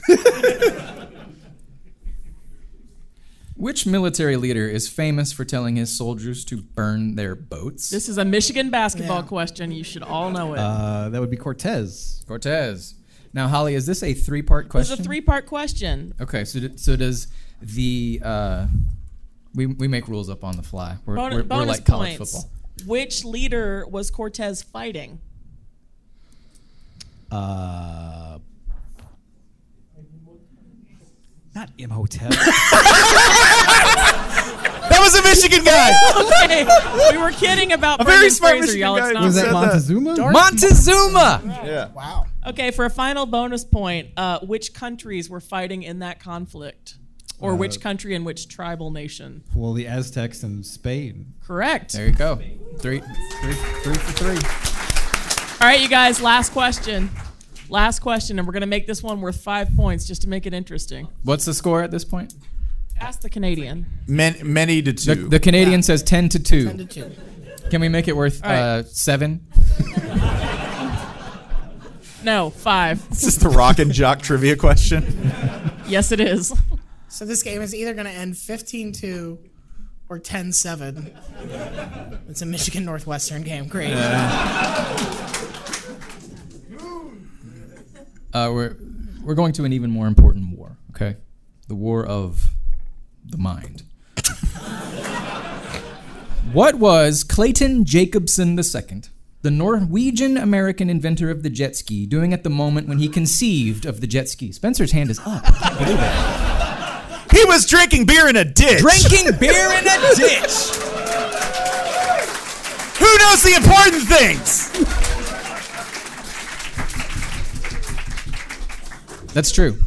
Which military leader is famous for telling his soldiers to burn their boats? This is a Michigan basketball Yeah. question. You should all know it. Uh, that would be Cortez. Cortez. Now, Holly, is this a three-part This question? is a three-part question. Okay, so d- so does the uh, we we make rules up on the fly. We're, Bon- we're, we're bonus like college points. football. Which leader was Cortez fighting? Uh, not Imhotep. That was a Michigan guy. Okay, we were kidding about A very Brendan smart Fraser, Michigan y'all. It's guy not Was that said that. Montezuma? Montezuma. Yeah. Wow. Okay, for a final bonus point, uh, which countries were fighting in that conflict? Or Uh, which country and which tribal nation? Well, the Aztecs and Spain. Correct. There you go. Three, three, three for three. All right, you guys, last question. Last question, and we're going to make this one worth five points just to make it interesting. What's the score at this point? Ask the Canadian. Man, many to The, two. the Canadian says ten to two. ten to two. Can we make it worth All right. uh, seven? No, five. This is the rock and jock trivia question. Yes, it is. So this game is either going to end fifteen two or ten seven. It's a Michigan Northwestern game. Great. Uh, we're we're going to an even more important war. Okay, the war of the mind. What was Clayton Jacobson the Second, the Norwegian-American inventor of the jet ski, doing at the moment when he conceived of the jet ski? Spencer's hand is up. I can't believe it. He was drinking beer in a ditch. Drinking beer in a ditch. Who knows the important things? That's true.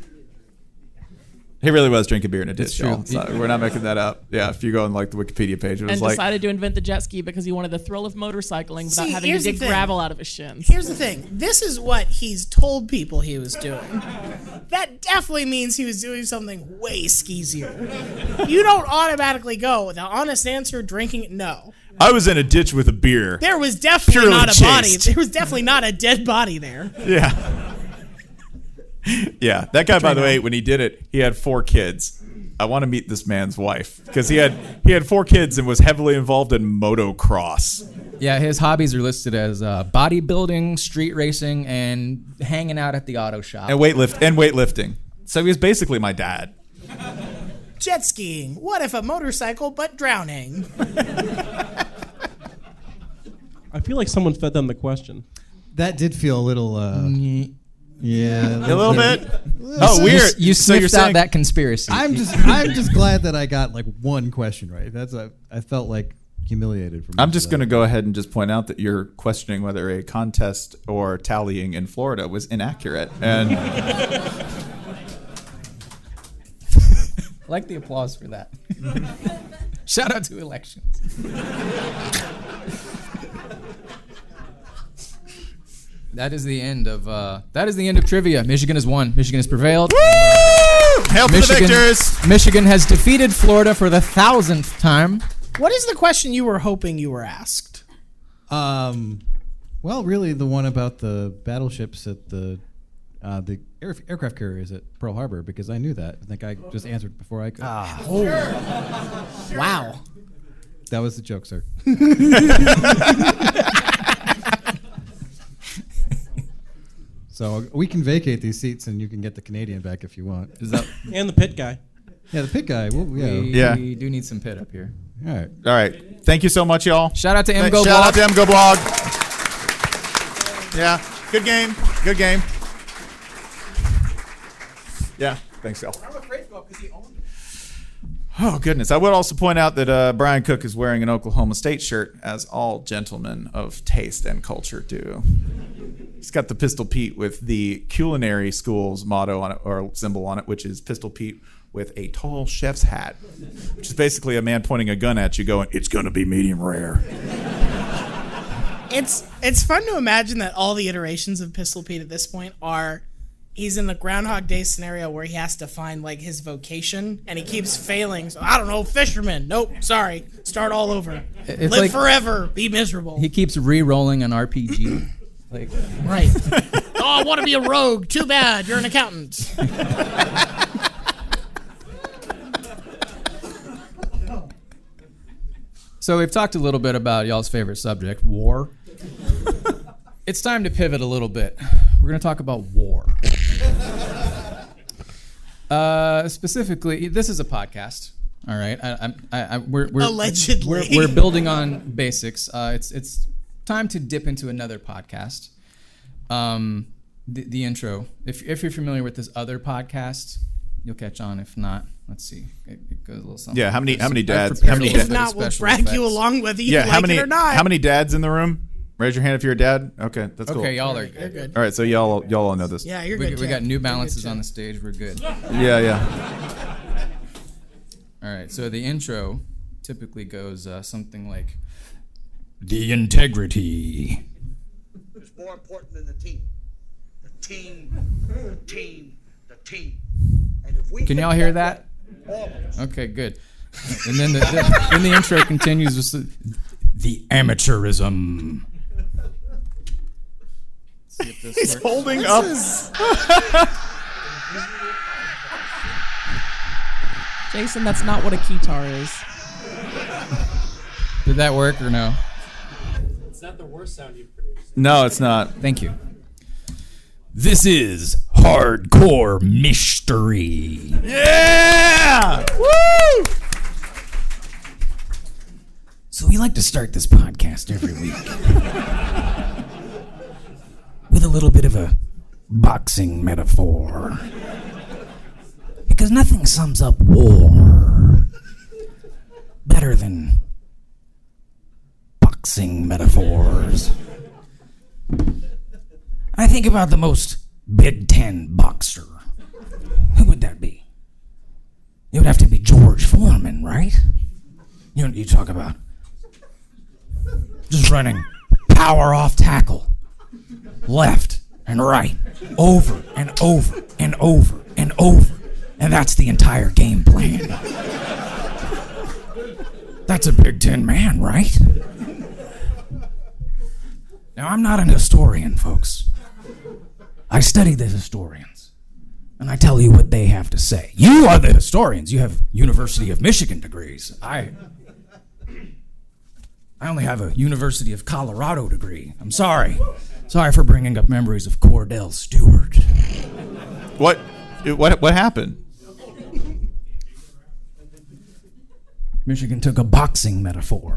He really was drinking beer in a ditch, It's true. y'all. It's not- we're not making that up. Yeah, if you go on like the Wikipedia page, it was And like decided to invent the jet ski because he wanted the thrill of motorcycling without See, having to here's the dig thing. gravel out of his shins. Here's the thing. This is what he's told people he was doing. That definitely means he was doing something way skeezier. You don't automatically go, the honest answer, drinking, no. I was in a ditch with a beer. There was definitely Purely not a body. chased. There was definitely not a dead body there. Yeah. Yeah, that guy, by the way, when he did it, he had four kids. I want to meet this man's wife because he had he had four kids and was heavily involved in motocross. Yeah, his hobbies are listed as uh, bodybuilding, street racing, and hanging out at the auto shop. And weightlift and weightlifting. So he was basically my dad. Jet skiing. What if a motorcycle but drowning? I feel like someone fed them the question. That did feel a little. Uh, yeah, A little bit. Oh, You- weird. You So you're sniffed out saying that conspiracy. I'm just. I'm just glad that I got like one question right. That's a. I felt like humiliated from. I'm just going to go ahead and just point out that you're questioning whether a contest or tallying in Florida was inaccurate. And I like the applause for that. Shout out to elections. That is the end of uh, that is the end of trivia. Michigan has won. Michigan has prevailed. hail to the Michigan, victors. Michigan has defeated Florida for the thousandth time. What is the question you were hoping you were asked? Um, well, really, the one about the battleships at the uh, the air, aircraft carriers at Pearl Harbor, because I knew that. I think I just answered before I could. Wow. That was the joke, sir. So we can vacate these seats, and you can get the Canadian back if you want. Is that And the pit guy. Yeah, the pit guy. Well, yeah. we, Yeah. we do need some pit up here. All right. All right. Thank you so much, y'all. Shout out to Thanks. MGO Shout out Blog. to MGO Blog. Yeah. Good game. Good game. Yeah. Thanks, y'all. I'm afraid to go because he owned it. Oh, goodness. I would also point out that uh, Brian Cook is wearing an Oklahoma State shirt, as all gentlemen of taste and culture do. He's got the Pistol Pete with the culinary school's motto on it, or symbol on it, which is Pistol Pete with a tall chef's hat, which is basically a man pointing a gun at you going, it's going to be medium rare. It's it's fun to imagine that all the iterations of Pistol Pete at this point are he's in the Groundhog Day scenario where he has to find like his vocation and he keeps failing. So I don't know, fisherman. Nope, sorry. Start all over. It's Live like- forever. Be miserable. He keeps re-rolling an R P G. Like, Right. Oh, I want to be a rogue. Too bad. You're an accountant. so we've talked a little bit about y'all's favorite subject, war. It's time to pivot a little bit. We're going to talk about war. Uh, specifically, this is a podcast. All right, I, I, I, I, we're, we're Allegedly. we're, we're building on basics. Uh, it's it's time to dip into another podcast. Um, the, the intro. If if you're familiar with this other podcast, you'll catch on. If not, let's see. It, it goes a little something. Yeah, how many- I've how many prepared dads- a how many little dads- bit of If not, we'll special drag you effects. along whether you Yeah, like how many it or not. how many dads in the room? Raise your hand if you're a dad. Okay, that's cool. Okay, y'all are You're good. good. All right, so y'all y'all all know this. Yeah, you're We, good. we Jeff. got New You're good, Balances Jeff. on the stage. We're good. Yeah, yeah. All right, so the intro typically goes uh, something like, "The integrity." It's more important than the team. The team, the team, the team. And if we Can get y'all hear that? all of us, Okay, good. And then the, the, then the intro continues with the, the amateurism. See if this He's works. holding up. Jason, that's not what a keytar is. Did that work or no? It's not the worst sound you've produced. No, it's not. Thank you. This is Hardcore Mystery. Yeah! Woo! So we like to start this podcast every week with a little bit of a boxing metaphor. Because nothing sums up war better than boxing metaphors. I think about the most Big Ten boxer. Who would that be? It would have to be George Foreman, right? You know, you talk about just running power off tackle, left and right, over and over and over and over. And that's the entire game plan. That's a Big Ten man, right? Now, I'm not an historian, folks. I study the historians, and I tell you what they have to say. You are the historians. You have University of Michigan degrees. I, I only have a University of Colorado degree. I'm sorry. Sorry for bringing up memories of Cordell Stewart. What what what happened? Michigan took a boxing metaphor.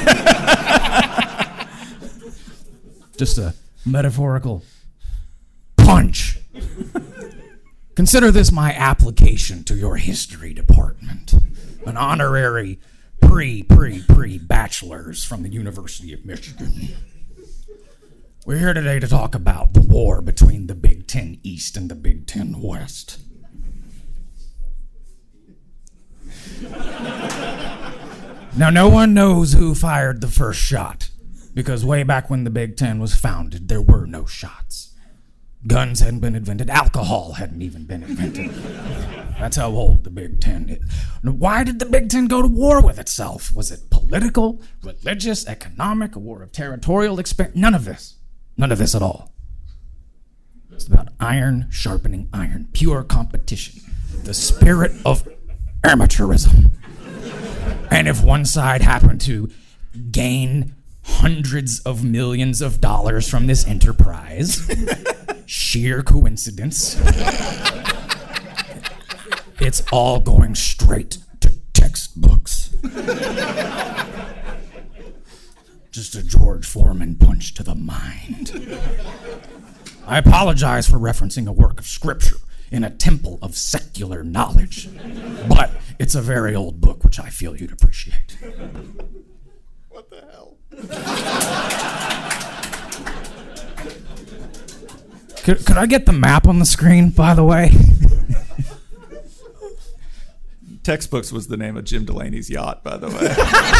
Just a metaphorical punch. Consider this my application to your history department. An honorary pre, pre, pre bachelor's from the University of Michigan. We're here today to talk about the war between the Big Ten East and the Big Ten West. Now, no one knows who fired the first shot, because way back when the Big Ten was founded, there were no shots. Guns hadn't been invented. Alcohol hadn't even been invented. That's how old the Big Ten is. Now, why did the Big Ten go to war with itself? Was it political, religious, economic, a war of territorial expansion? None of this. None of this at all. It's about iron sharpening iron, pure competition, the spirit of amateurism. And if one side happened to gain hundreds of millions of dollars from this enterprise, sheer coincidence, it's all going straight to textbooks. Just a George Foreman punch to the mind. I apologize for referencing a work of scripture in a temple of secular knowledge, but it's a very old book, which I feel you'd appreciate. What the hell? Could, could I get the map on the screen, by the way? Textbooks was the name of Jim Delaney's yacht, by the way.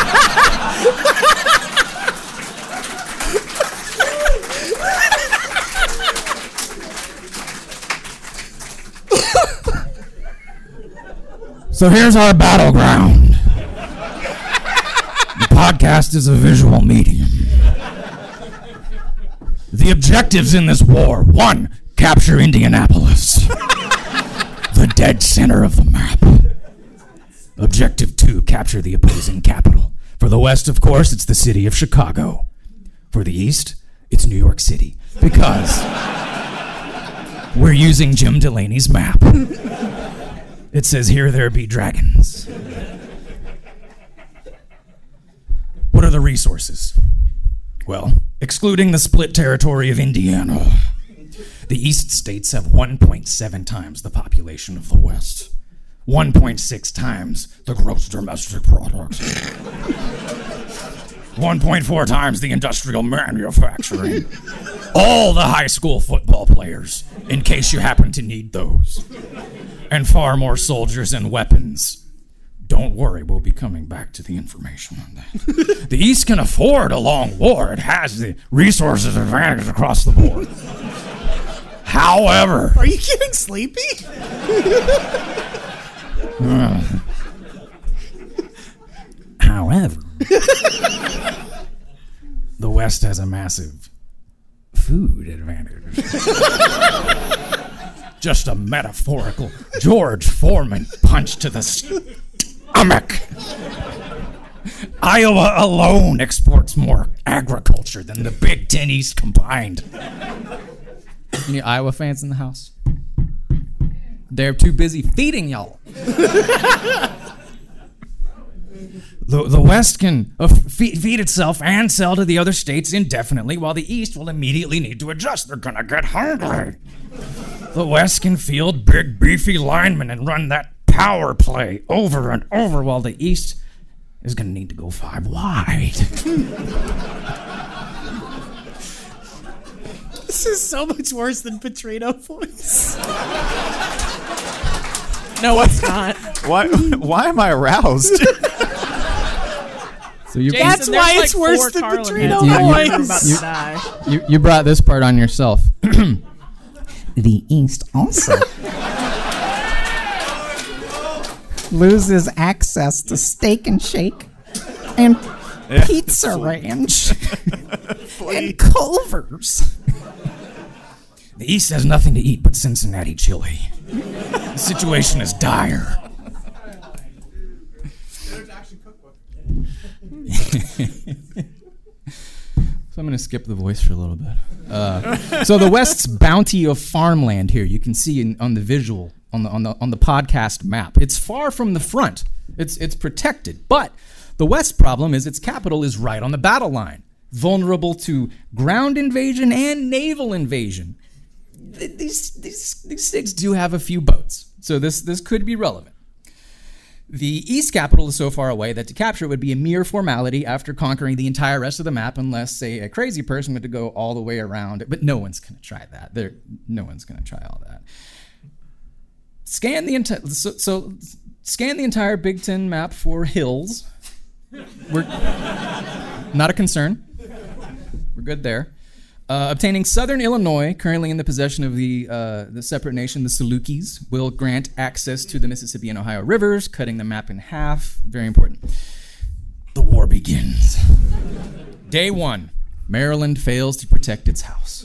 So here's our battleground. The podcast is a visual medium. The objectives in this war: one, capture Indianapolis, the dead center of the map. Objective two, capture the opposing capital. For the West, of course, it's the city of Chicago. For the East, it's New York City, because we're using Jim Delaney's map. It says, "Here there be dragons." What are the resources? Well, excluding the split territory of Indiana, the East states have one point seven times the population of the West, one point six times the gross domestic product, one point four times the industrial manufacturing, all the high school football players, in case you happen to need those, and far more soldiers and weapons. Don't worry, we'll be coming back to the information on that. The East can afford a long war. It has the resources and advantages across the board. However... Are you getting sleepy? uh, however... the West has a massive food advantage. Just a metaphorical George Foreman punch to the stomach. Iowa alone exports more agriculture than the Big Ten East combined. Any Iowa fans in the house? They're too busy feeding y'all. The, the West can uh, feed, feed itself and sell to the other states indefinitely, while the East will immediately need to adjust. They're gonna get hungry. The West can field big, beefy linemen and run that power play over and over, while the East is gonna need to go five wide. This is so much worse than Petrino voice. No, it's not. Why? Why am I aroused? So you, Jason, That's there's why like it's worse four than Carlin Petrino heads. You- You're voice. about to die. you, you brought this part on yourself. The East also loses access to Steak and Shake and Pizza Ranch and Culver's. The East has nothing to eat but Cincinnati chili. The situation is dire. So I'm going to skip the voice for a little bit. Uh, so the West's bounty of farmland here, you can see in, on the visual, on the on the on the podcast map. It's far from the front. It's it's protected, but the West's problem is its capital is right on the battle line, vulnerable to ground invasion and naval invasion. Th- These these these states do have a few boats, so this this could be relevant. The East capital is so far away that to capture it would be a mere formality after conquering the entire rest of the map, unless, say, a crazy person were to go all the way around it. But no one's going to try that. There, no one's going to try all that. Scan the entire so, so scan the entire Big Ten map for hills. We're not a concern. We're good there. Uh, obtaining southern Illinois, currently in the possession of the uh, the separate nation, the Salukis, will grant access to the Mississippi and Ohio rivers, cutting the map in half. Very important. The war begins. Day one, Maryland fails to protect its house.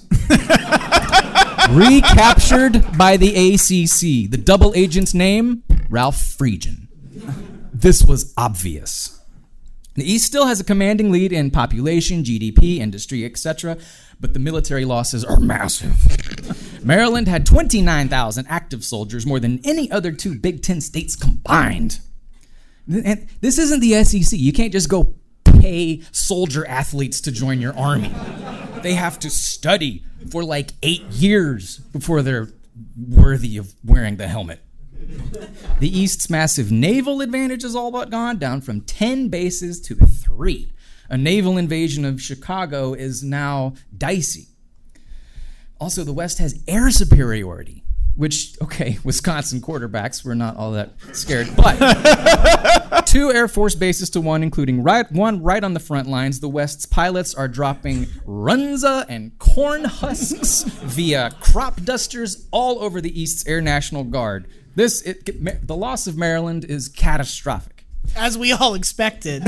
Recaptured by the A C C. The double agent's name, Ralph Friedgen. This was obvious. The East still has a commanding lead in population, G D P, industry, et cetera, but the military losses are massive. Maryland had twenty-nine thousand active soldiers, more than any other two Big Ten states combined. And this isn't the S E C. You can't just go pay soldier athletes to join your army. They have to study for like eight years before they're worthy of wearing the helmet. The East's massive naval advantage is all but gone, down from ten bases to three. A naval invasion of Chicago is now dicey. Also, the West has air superiority. which, okay, Wisconsin quarterbacks were not all that scared, but two Air Force bases to one, including right, one right on the front lines. The West's pilots are dropping Runza and corn husks via crop dusters all over the East's Air National Guard. This, it, the loss of Maryland is catastrophic. As we all expected.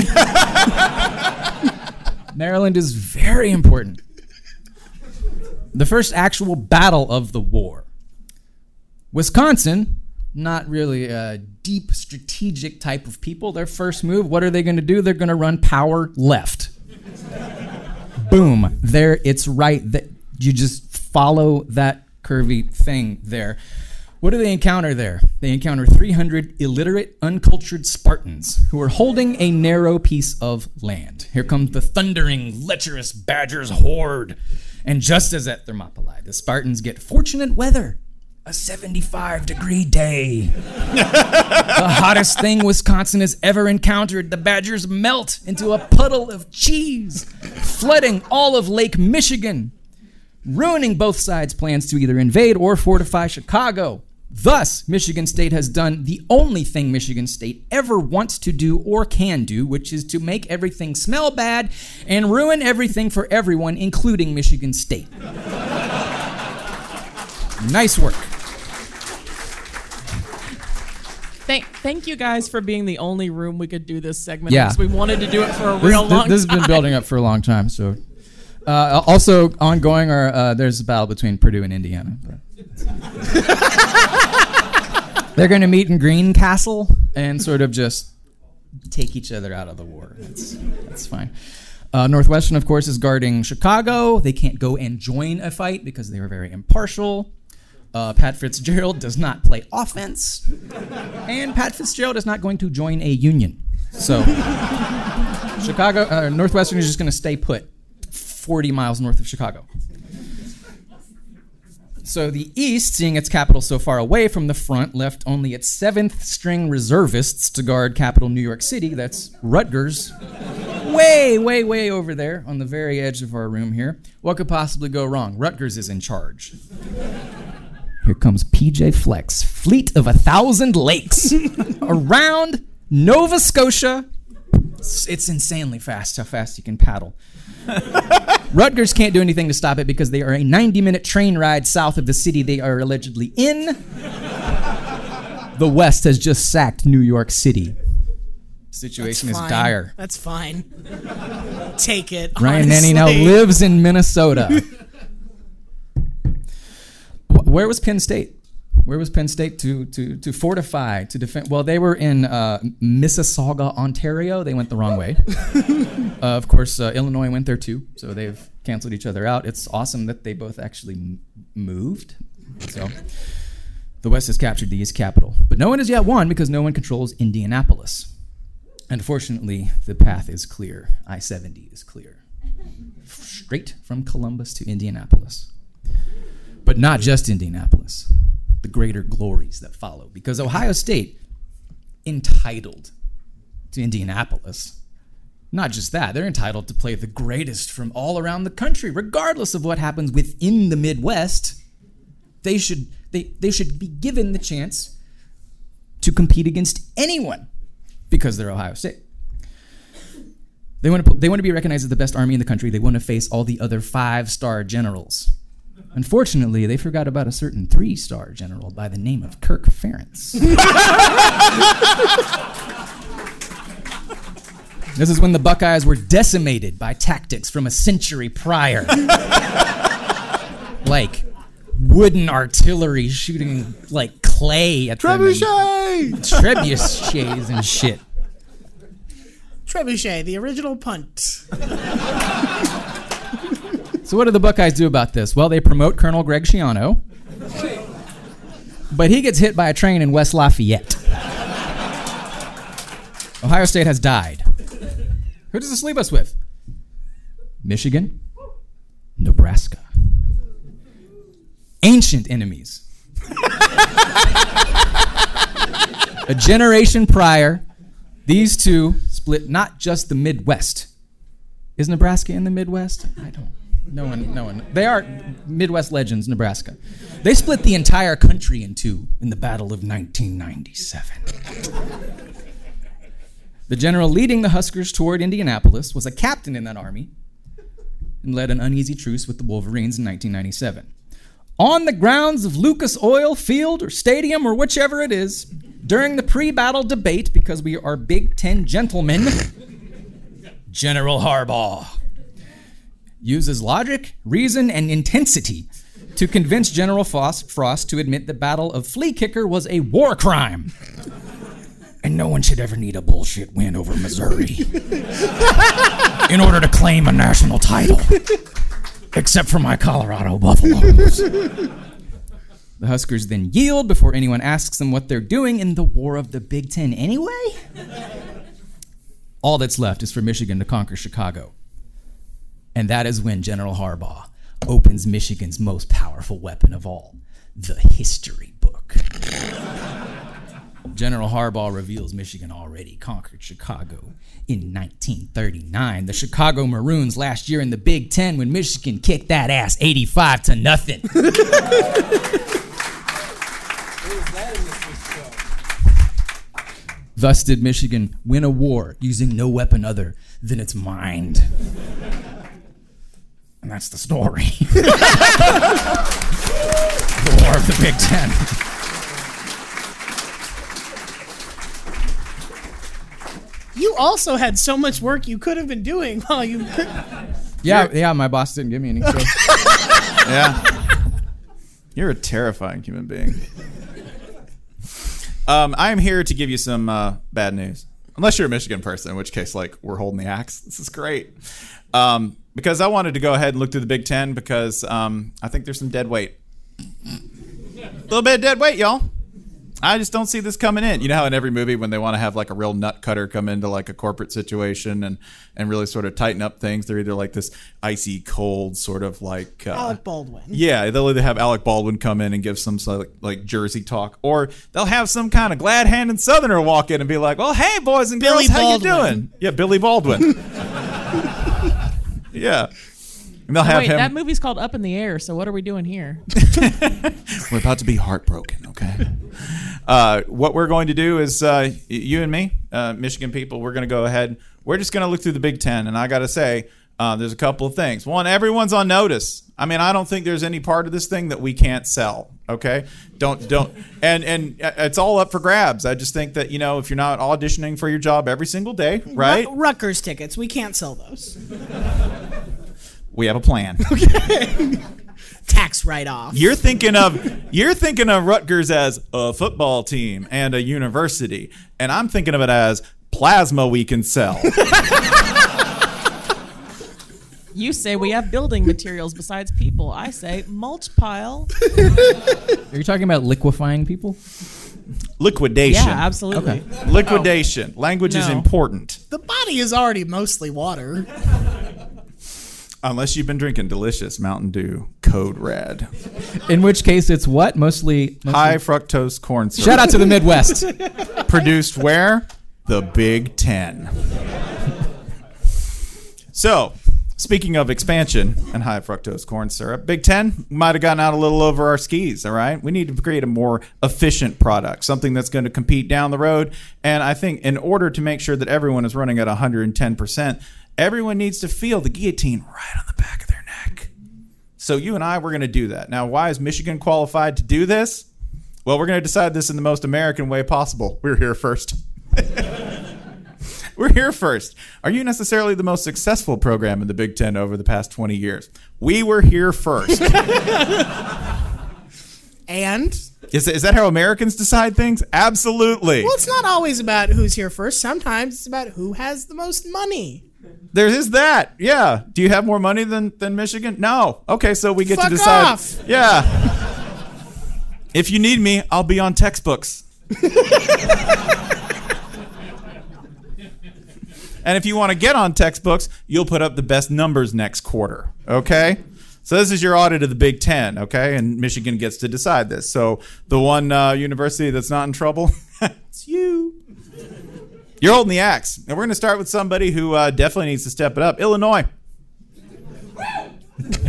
Maryland is very important. The first actual battle of the war. Wisconsin, not really a deep strategic type of people. Their first move, what are they going to do? They're going to run power left. Boom. There, it's right. That you just follow that curvy thing there. What do they encounter there? They encounter three hundred illiterate, uncultured Spartans who are holding a narrow piece of land. Here comes the thundering, lecherous Badgers horde. And just as at Thermopylae, the Spartans get fortunate weather. A seventy-five degree day. The hottest thing Wisconsin has ever encountered. The Badgers melt into a puddle of cheese, flooding all of Lake Michigan, ruining both sides' plans to either invade or fortify Chicago. Thus, Michigan State has done the only thing Michigan State ever wants to do or can do, which is to make everything smell bad and ruin everything for everyone, including Michigan State. Nice work. Thank, thank you guys for being the only room we could do this segment. Yeah. Because we wanted to do it for a This, real this, long this has time. been building up for a long time. So, uh, also ongoing are uh, there's a battle between Purdue and Indiana. They're going to meet in Greencastle and sort of just take each other out of the war. That's, that's fine. Uh, Northwestern, of course, is guarding Chicago. They can't go and join a fight because they were very impartial. Uh, Pat Fitzgerald does not play offense. And Pat Fitzgerald is not going to join a union. So Chicago, uh, Northwestern is just going to stay put forty miles north of Chicago. So the East, seeing its capital so far away from the front, left only its seventh string reservists to guard capital New York City. That's Rutgers. Way, way, way over there on the very edge of our room here. What could possibly go wrong? Rutgers is in charge. Here comes P J Flex, fleet of a thousand lakes around Nova Scotia. It's, it's insanely fast how fast you can paddle. Rutgers can't do anything to stop it because they are a ninety-minute train ride south of the city they are allegedly in. The West has just sacked New York City. Situation That's is fine. dire. That's fine. Take it. Ryan honestly. Nenny now lives in Minnesota. Wh- Where was Penn State? Where was Penn State to to to fortify, to defend? Well, they were in uh, Mississauga, Ontario. They went the wrong way. uh, of course, uh, Illinois went there too, so they've canceled each other out. It's awesome that they both actually m- moved. So the West has captured the East capital, but no one has yet won because no one controls Indianapolis. Unfortunately, the path is clear. I seventy is clear. Straight from Columbus to Indianapolis. But not just Indianapolis. The greater glories that follow. Because Ohio State, entitled to Indianapolis. Not just that, they're entitled to play the greatest from all around the country, regardless of what happens within the Midwest. They should they, they should be given the chance to compete against anyone because they're Ohio State. They want to they want to be recognized as the best army in the country. They want to face all the other five-star generals. Unfortunately, they forgot about a certain three-star general by the name of Kirk Ferentz. This is when the Buckeyes were decimated by tactics from a century prior. Like wooden artillery shooting like clay at them. Trebuchet! Trebuchets and shit. Trebuchet, the original punt. So what do the Buckeyes do about this? Well, they promote Colonel Greg Schiano, but he gets hit by a train in West Lafayette. Ohio State has died. Who does this leave us with? Michigan, Nebraska. Ancient enemies. A generation prior, these two split not just the Midwest. Is Nebraska in the Midwest? I don't. No one, no one. They are Midwest legends, Nebraska. They split the entire country in two in the Battle of nineteen ninety-seven. The general leading the Huskers toward Indianapolis was a captain in that army and led an uneasy truce with the Wolverines in nineteen ninety-seven. On the grounds of Lucas Oil Field or Stadium or whichever it is, during the pre-battle debate, because we are Big Ten gentlemen, General Harbaugh uses logic, reason, and intensity to convince General Frost, Frost to admit the Battle of Flea Kicker was a war crime. And no one should ever need a bullshit win over Missouri in order to claim a national title. Except for my Colorado Buffaloes. The Huskers then yield before anyone asks them what they're doing in the War of the Big Ten anyway. All that's left is for Michigan to conquer Chicago. And that is when General Harbaugh opens Michigan's most powerful weapon of all, the history book. General Harbaugh reveals Michigan already conquered Chicago in nineteen thirty-nine. The Chicago Maroons last year in the Big Ten when Michigan kicked that ass eighty-five to nothing. Thus did Michigan win a war using no weapon other than its mind. And that's the story. The War of the Big Ten. You also had so much work you could have been doing while you... Yeah, yeah, my boss didn't give me any. So. Yeah. You're a terrifying human being. Um, I am here to give you some uh, bad news. Unless you're a Michigan person, in which case, like, we're holding the axe. This is great. Um, because I wanted to go ahead and look through the Big Ten because um, I think there's some dead weight. A little bit of dead weight, y'all. I just don't see this coming in. You know how in every movie when they want to have like a real nut cutter come into like a corporate situation and, and really sort of tighten up things, they're either like this icy cold sort of like... Uh, Alec Baldwin. Yeah, they'll either have Alec Baldwin come in and give some sort of like, like Jersey talk, or they'll have some kind of glad-handed Southerner walk in and be like, well, hey, boys and Billy girls, how Baldwin. you doing? Yeah, Billy Baldwin. Yeah. And they'll Oh, have wait, him... that movie's called Up in the Air, so what are we doing here? We're about to be heartbroken, okay? Uh, what we're going to do is, uh, you and me, uh, Michigan people, we're going to go ahead. We're just going to look through the Big Ten, and I got to say, uh, there's a couple of things. One, everyone's on notice. I mean, I don't think there's any part of this thing that we can't sell, okay? Don't, don't, and and it's all up for grabs. I just think that, you know, if you're not auditioning for your job every single day, right? Ru- Rutgers tickets. We can't sell those. We have a plan. Tax write-off. You're thinking of you're thinking of Rutgers as a football team and a university, and I'm thinking of it as plasma we can sell. You say we have building materials besides people. I say mulch pile. Are you talking about liquefying people? Liquidation. Yeah, absolutely. Okay. Liquidation. Language is No. important. The body is already mostly water. Unless you've been drinking delicious Mountain Dew Code Red. In which case, it's what? Mostly, mostly... High fructose corn syrup. Shout out to the Midwest. Produced where? The Big Ten. So, speaking of expansion and high fructose corn syrup, Big Ten might have gotten out a little over our skis, all right? We need to create a more efficient product, something that's going to compete down the road. And I think in order to make sure that everyone is running at one hundred ten percent, everyone needs to feel the guillotine right on the back of their neck. So you and I, we're going to do that. Now, why is Michigan qualified to do this? Well, we're going to decide this in the most American way possible. We're here first. We're here first. Are you necessarily the most successful program in the Big Ten over the past twenty years? We were here first. And? Is, is that how Americans decide things? Absolutely. Well, it's not always about who's here first. Sometimes it's about who has the most money. There is that. Yeah. Do you have more money than, than Michigan? No. Okay, so we get Fuck to decide. off. Yeah. If you need me, I'll be on textbooks. And if you want to get on textbooks, you'll put up the best numbers next quarter. Okay? So this is your audit of the Big Ten, okay? And Michigan gets to decide this. So the one uh, university that's not in trouble, it's you. You're holding the axe. And we're going to start with somebody who uh, definitely needs to step it up. Illinois.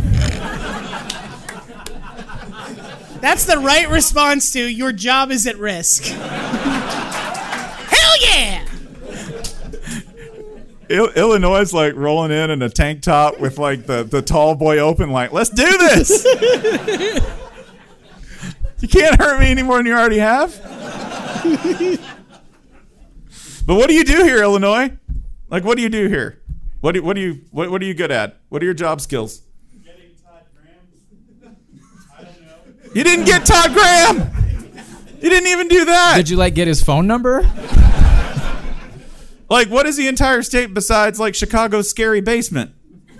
That's the right response to your job is at risk. Hell yeah! Il- Illinois is like rolling in in a tank top with like the, the tall boy open, like, let's do this. You can't hurt me any more than you already have. But what do you do here, Illinois? Like, what do you do here? What do, what do you what, what are you good at? What are your job skills? Getting Todd Graham. I don't know. You didn't get Todd Graham. You didn't even do that. Did you like get his phone number? Like, what is the entire state besides like Chicago's scary basement?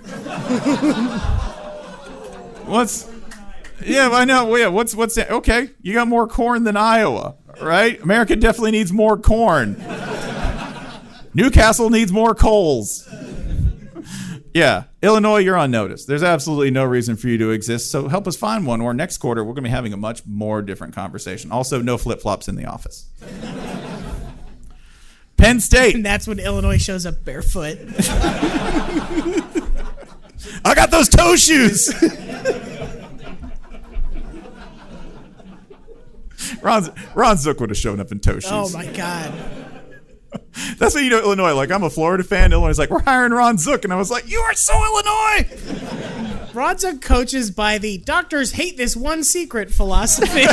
What's? Yeah, I know. Well, yeah, what's what's that? Okay, you got more corn than Iowa, right? America definitely needs more corn. Newcastle needs more coals. Yeah, Illinois, you're on notice. There's absolutely no reason for you to exist, so help us find one, or next quarter we're going to be having a much more different conversation. Also, no flip-flops in the office. Penn State. And that's when Illinois shows up barefoot. I got those toe shoes. Ron, Ron Zook would have shown up in toe shoes. Oh, my God. That's what you know, Illinois. Like, I'm a Florida fan. Illinois is like, we're hiring Ron Zook. And I was like, you are so Illinois. Ron Zook coaches by the doctors hate this one secret philosophy.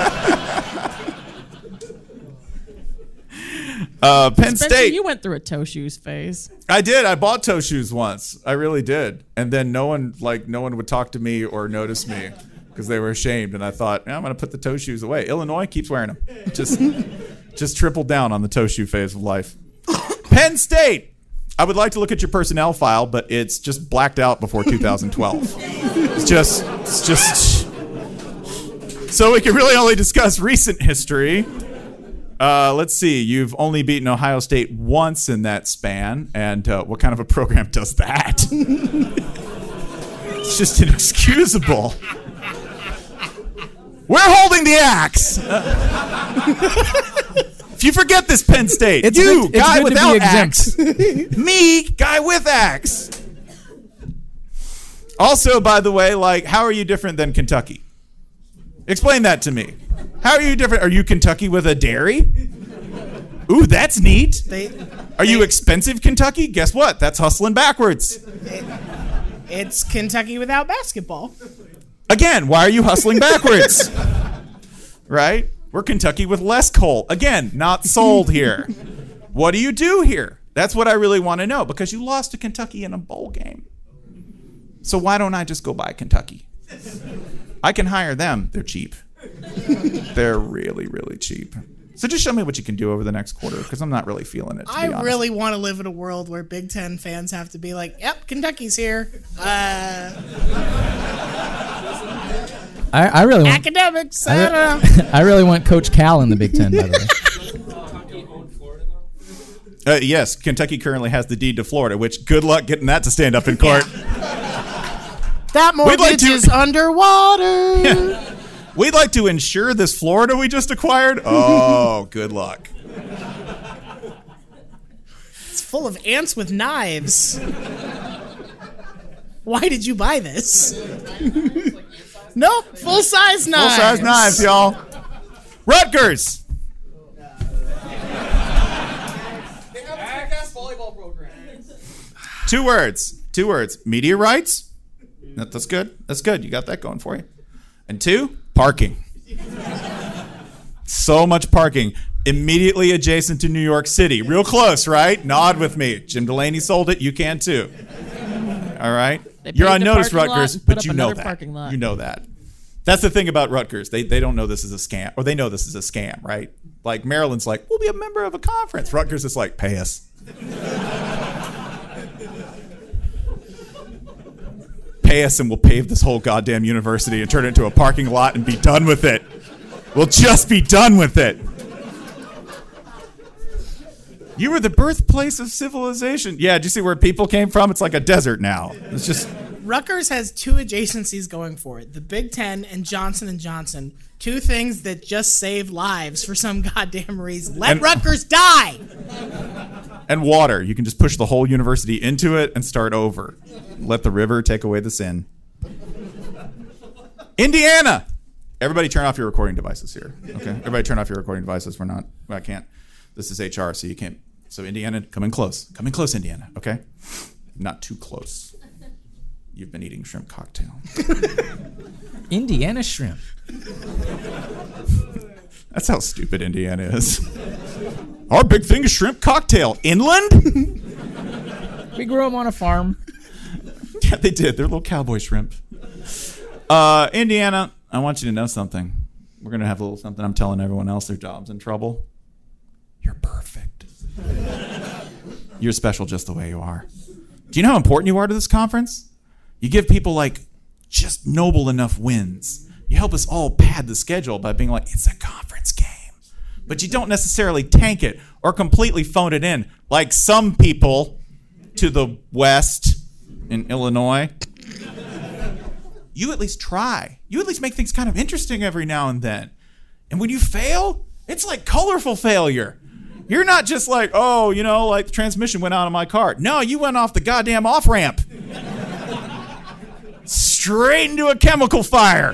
uh, Penn Spencer, State. you went through a toe shoes phase. I did. I bought toe shoes once. I really did. And then no one, like, no one would talk to me or notice me because they were ashamed. And I thought, eh, I'm going to put the toe shoes away. Illinois keeps wearing them. Just... Just triple down on the toe shoe phase of life. Penn State. I would like to look at your personnel file, but it's just blacked out before two thousand twelve. It's just, it's just. So we can really only discuss recent history. Uh, let's see. You've only beaten Ohio State once in that span, and uh, what kind of a program does that? It's just inexcusable. We're holding the axe. If you forget this, Penn State, It's you, good- it's guy good to be without axe. Me, guy with axe. Also, by the way, like, how are you different than Kentucky? Explain that to me. How are you different? Are you Kentucky with a dairy? Ooh, that's neat. They, Are you expensive Kentucky? Guess what? That's hustling backwards. it, it's Kentucky without basketball. Again, why are you hustling backwards? Right? We're Kentucky with less coal. Again, not sold here. What do you do here? That's what I really want to know, because you lost to Kentucky in a bowl game. So why don't I just go buy Kentucky? I can hire them. They're cheap. They're really, really cheap. So just show me what you can do over the next quarter, because I'm not really feeling it, to be I honest. really want to live in a world where Big Ten fans have to be like, yep, Kentucky's here. Uh, I, I really want. academics. I, I, don't know. re- I really want Coach Cal in the Big Ten, by the way. Uh, yes, Kentucky currently has the deed to Florida, which good luck getting that to stand up in court. That mortgage like to- is underwater. We'd like to insure this Florida we just acquired. Oh, good luck. It's full of ants with knives. Why did you buy this? Nope, full-size knives. Full-size knives, y'all. Rutgers. Two words. Two words. Media rights. That- That's good. That's good. You got that going for you. And two, parking. So much parking. Immediately adjacent to New York City. Real close, right? Nod with me. Jim Delaney sold it. You can too. All right? They You're paved on the notice, parking lot Rutgers, and put but up you know another that. parking lot. You know that. That's the thing about Rutgers. They they don't know this is a scam. Or they know this is a scam, right? Like Maryland's like, we'll be a member of a conference. Rutgers is like, pay us. Pay us and we'll pave this whole goddamn university and turn it into a parking lot and be done with it. We'll just be done with it. You were the birthplace of civilization. Yeah, did you see where people came from? It's like a desert now. It's just... Rutgers has two adjacencies going for it. The Big Ten and Johnson and Johnson. Two things that just save lives for some goddamn reason. Let And- Rutgers die! And water. You can just push the whole university into it and start over. Let the river take away the sin. Indiana. Everybody turn off your recording devices here. Okay. Everybody turn off your recording devices. We're not. Well, I can't. This is H R, so you can't. So Indiana, come in close. Come in close, Indiana. Okay. Not too close. You've been eating shrimp cocktail. Indiana shrimp. That's how stupid Indiana is. Our big thing is shrimp cocktail. Inland? We grew them on a farm. Yeah, they did. They're little cowboy shrimp. Uh, Indiana, I want you to know something. We're going to have a little something I'm telling everyone else their job's in trouble. You're perfect. You're special just the way you are. Do you know how important you are to this conference? You give people, like, just noble enough wins. You help us all pad the schedule by being like, it's a conference game. But you don't necessarily tank it or completely phone it in, like some people to the west in Illinois. You at least try. You at least make things kind of interesting every now and then. And when you fail, it's like colorful failure. You're not just like, oh, you know, like the transmission went out of my car. No, you went off the goddamn off-ramp. Straight into a chemical fire.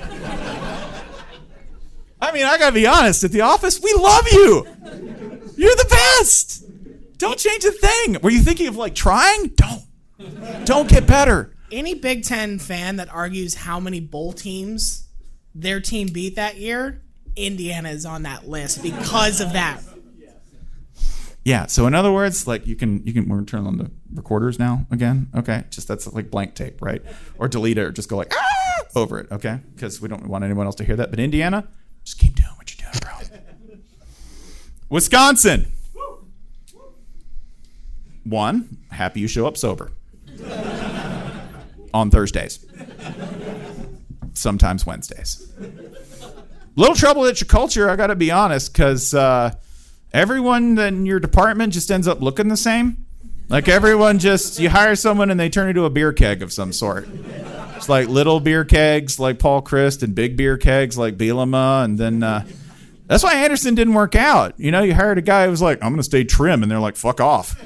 I mean, I gotta be honest, at the office, we love you. You're the best. Don't change a thing. Were you thinking of like trying? Don't. Don't get better. Any Big Ten fan that argues how many bowl teams their team beat that year, Indiana is on that list because of that. Yeah. So in other words, like you can you can we're gonna turn on the recorders now again. Okay. Just that's like blank tape, right? Or delete it or just go like ah! over it. Okay. Because we don't want anyone else to hear that. But Indiana, just keep doing what you're doing, bro. Wisconsin. One, happy you show up sober. On Thursdays. Sometimes Wednesdays. Little trouble at your culture, I gotta be honest, because uh, everyone in your department just ends up looking the same. Like everyone just, you hire someone and they turn into a beer keg of some sort. It's like little beer kegs like Paul Christ and big beer kegs like Bielema. And then uh, that's why Anderson didn't work out. You know, you hired a guy who was like, I'm going to stay trim. And they're like, fuck off.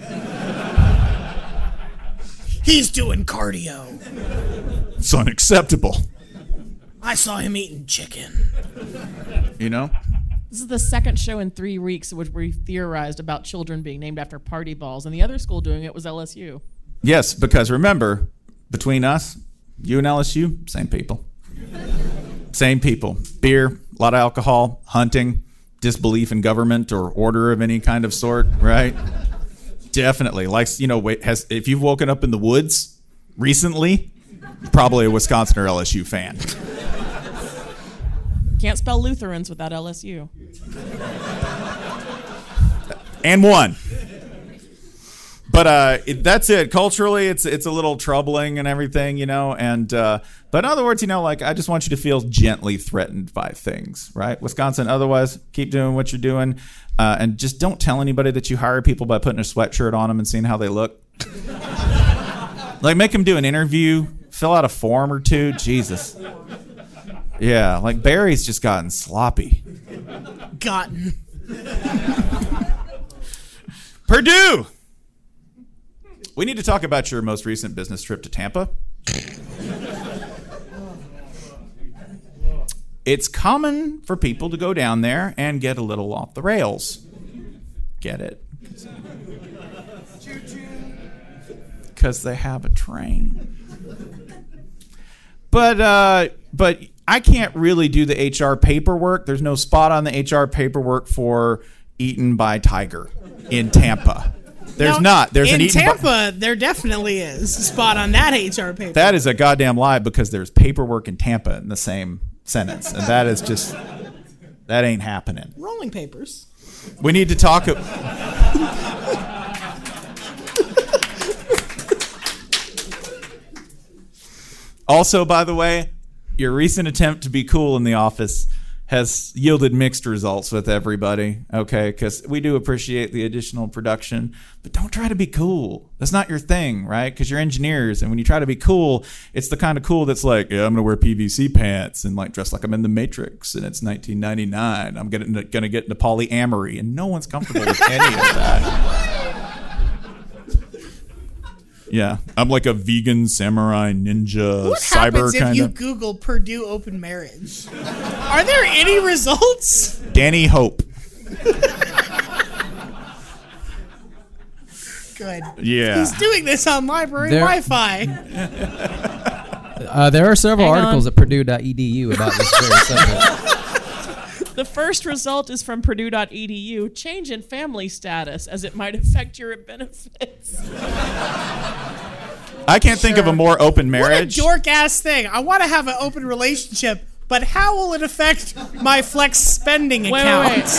He's doing cardio. It's unacceptable. I saw him eating chicken. You know? This is the second show in three weeks in which we theorized about children being named after party balls, and the other school doing it was L S U. Yes, because remember, between us, you and L S U, same people. Same people. Beer, a lot of alcohol, hunting, disbelief in government or order of any kind of sort, right? Definitely. Like, you know, wait, has if you've woken up in the woods recently, you're probably a Wisconsin or L S U fan. Can't spell Lutherans without L S U. And one. But uh, it, that's it. Culturally, it's it's a little troubling and everything, you know. And uh, but in other words, you know, like I just want you to feel gently threatened by things, right? Wisconsin. Otherwise, keep doing what you're doing, uh, and just don't tell anybody that you hire people by putting a sweatshirt on them and seeing how they look. Like make them do an interview, fill out a form or two. Jesus. Yeah, like Barry's just gotten sloppy. Gotten. Purdue. We need to talk about your most recent business trip to Tampa. It's common for people to go down there and get a little off the rails. Get it? Because they have a train. But uh, but I can't really do the H R paperwork. There's no spot on the H R paperwork for Eaten by Tiger in Tampa. There's now, not. There's in an Eaten Tampa, by- there definitely is a spot on that H R paper. That is a goddamn lie because there's paperwork in Tampa in the same sentence. And that is just, that ain't happening. Rolling papers. We need to talk. Also, by the way, your recent attempt to be cool in the office has yielded mixed results with everybody, okay? Because we do appreciate the additional production, but don't try to be cool. That's not your thing, right? Because you're engineers, and when you try to be cool, it's the kind of cool that's like, yeah, I'm gonna wear P V C pants and like dress like I'm in the Matrix, and it's nineteen ninety-nine. I'm gonna gonna get into polyamory, and no one's comfortable with any of that. Yeah, I'm like a vegan samurai ninja What cyber happens if kind you of. Google Purdue open marriage? Are there any results? Danny Hope. Good. Yeah. He's doing this on library There- Wi-Fi. Uh, there are several Hang articles on. at Purdue dot E D U about this very subject. The first result is from Purdue dot E D U. Change in family status as it might affect your benefits. I can't think of a more open What a marriage. dork ass thing. I want to have an open relationship, but how will it affect my flex spending Wait, account? wait,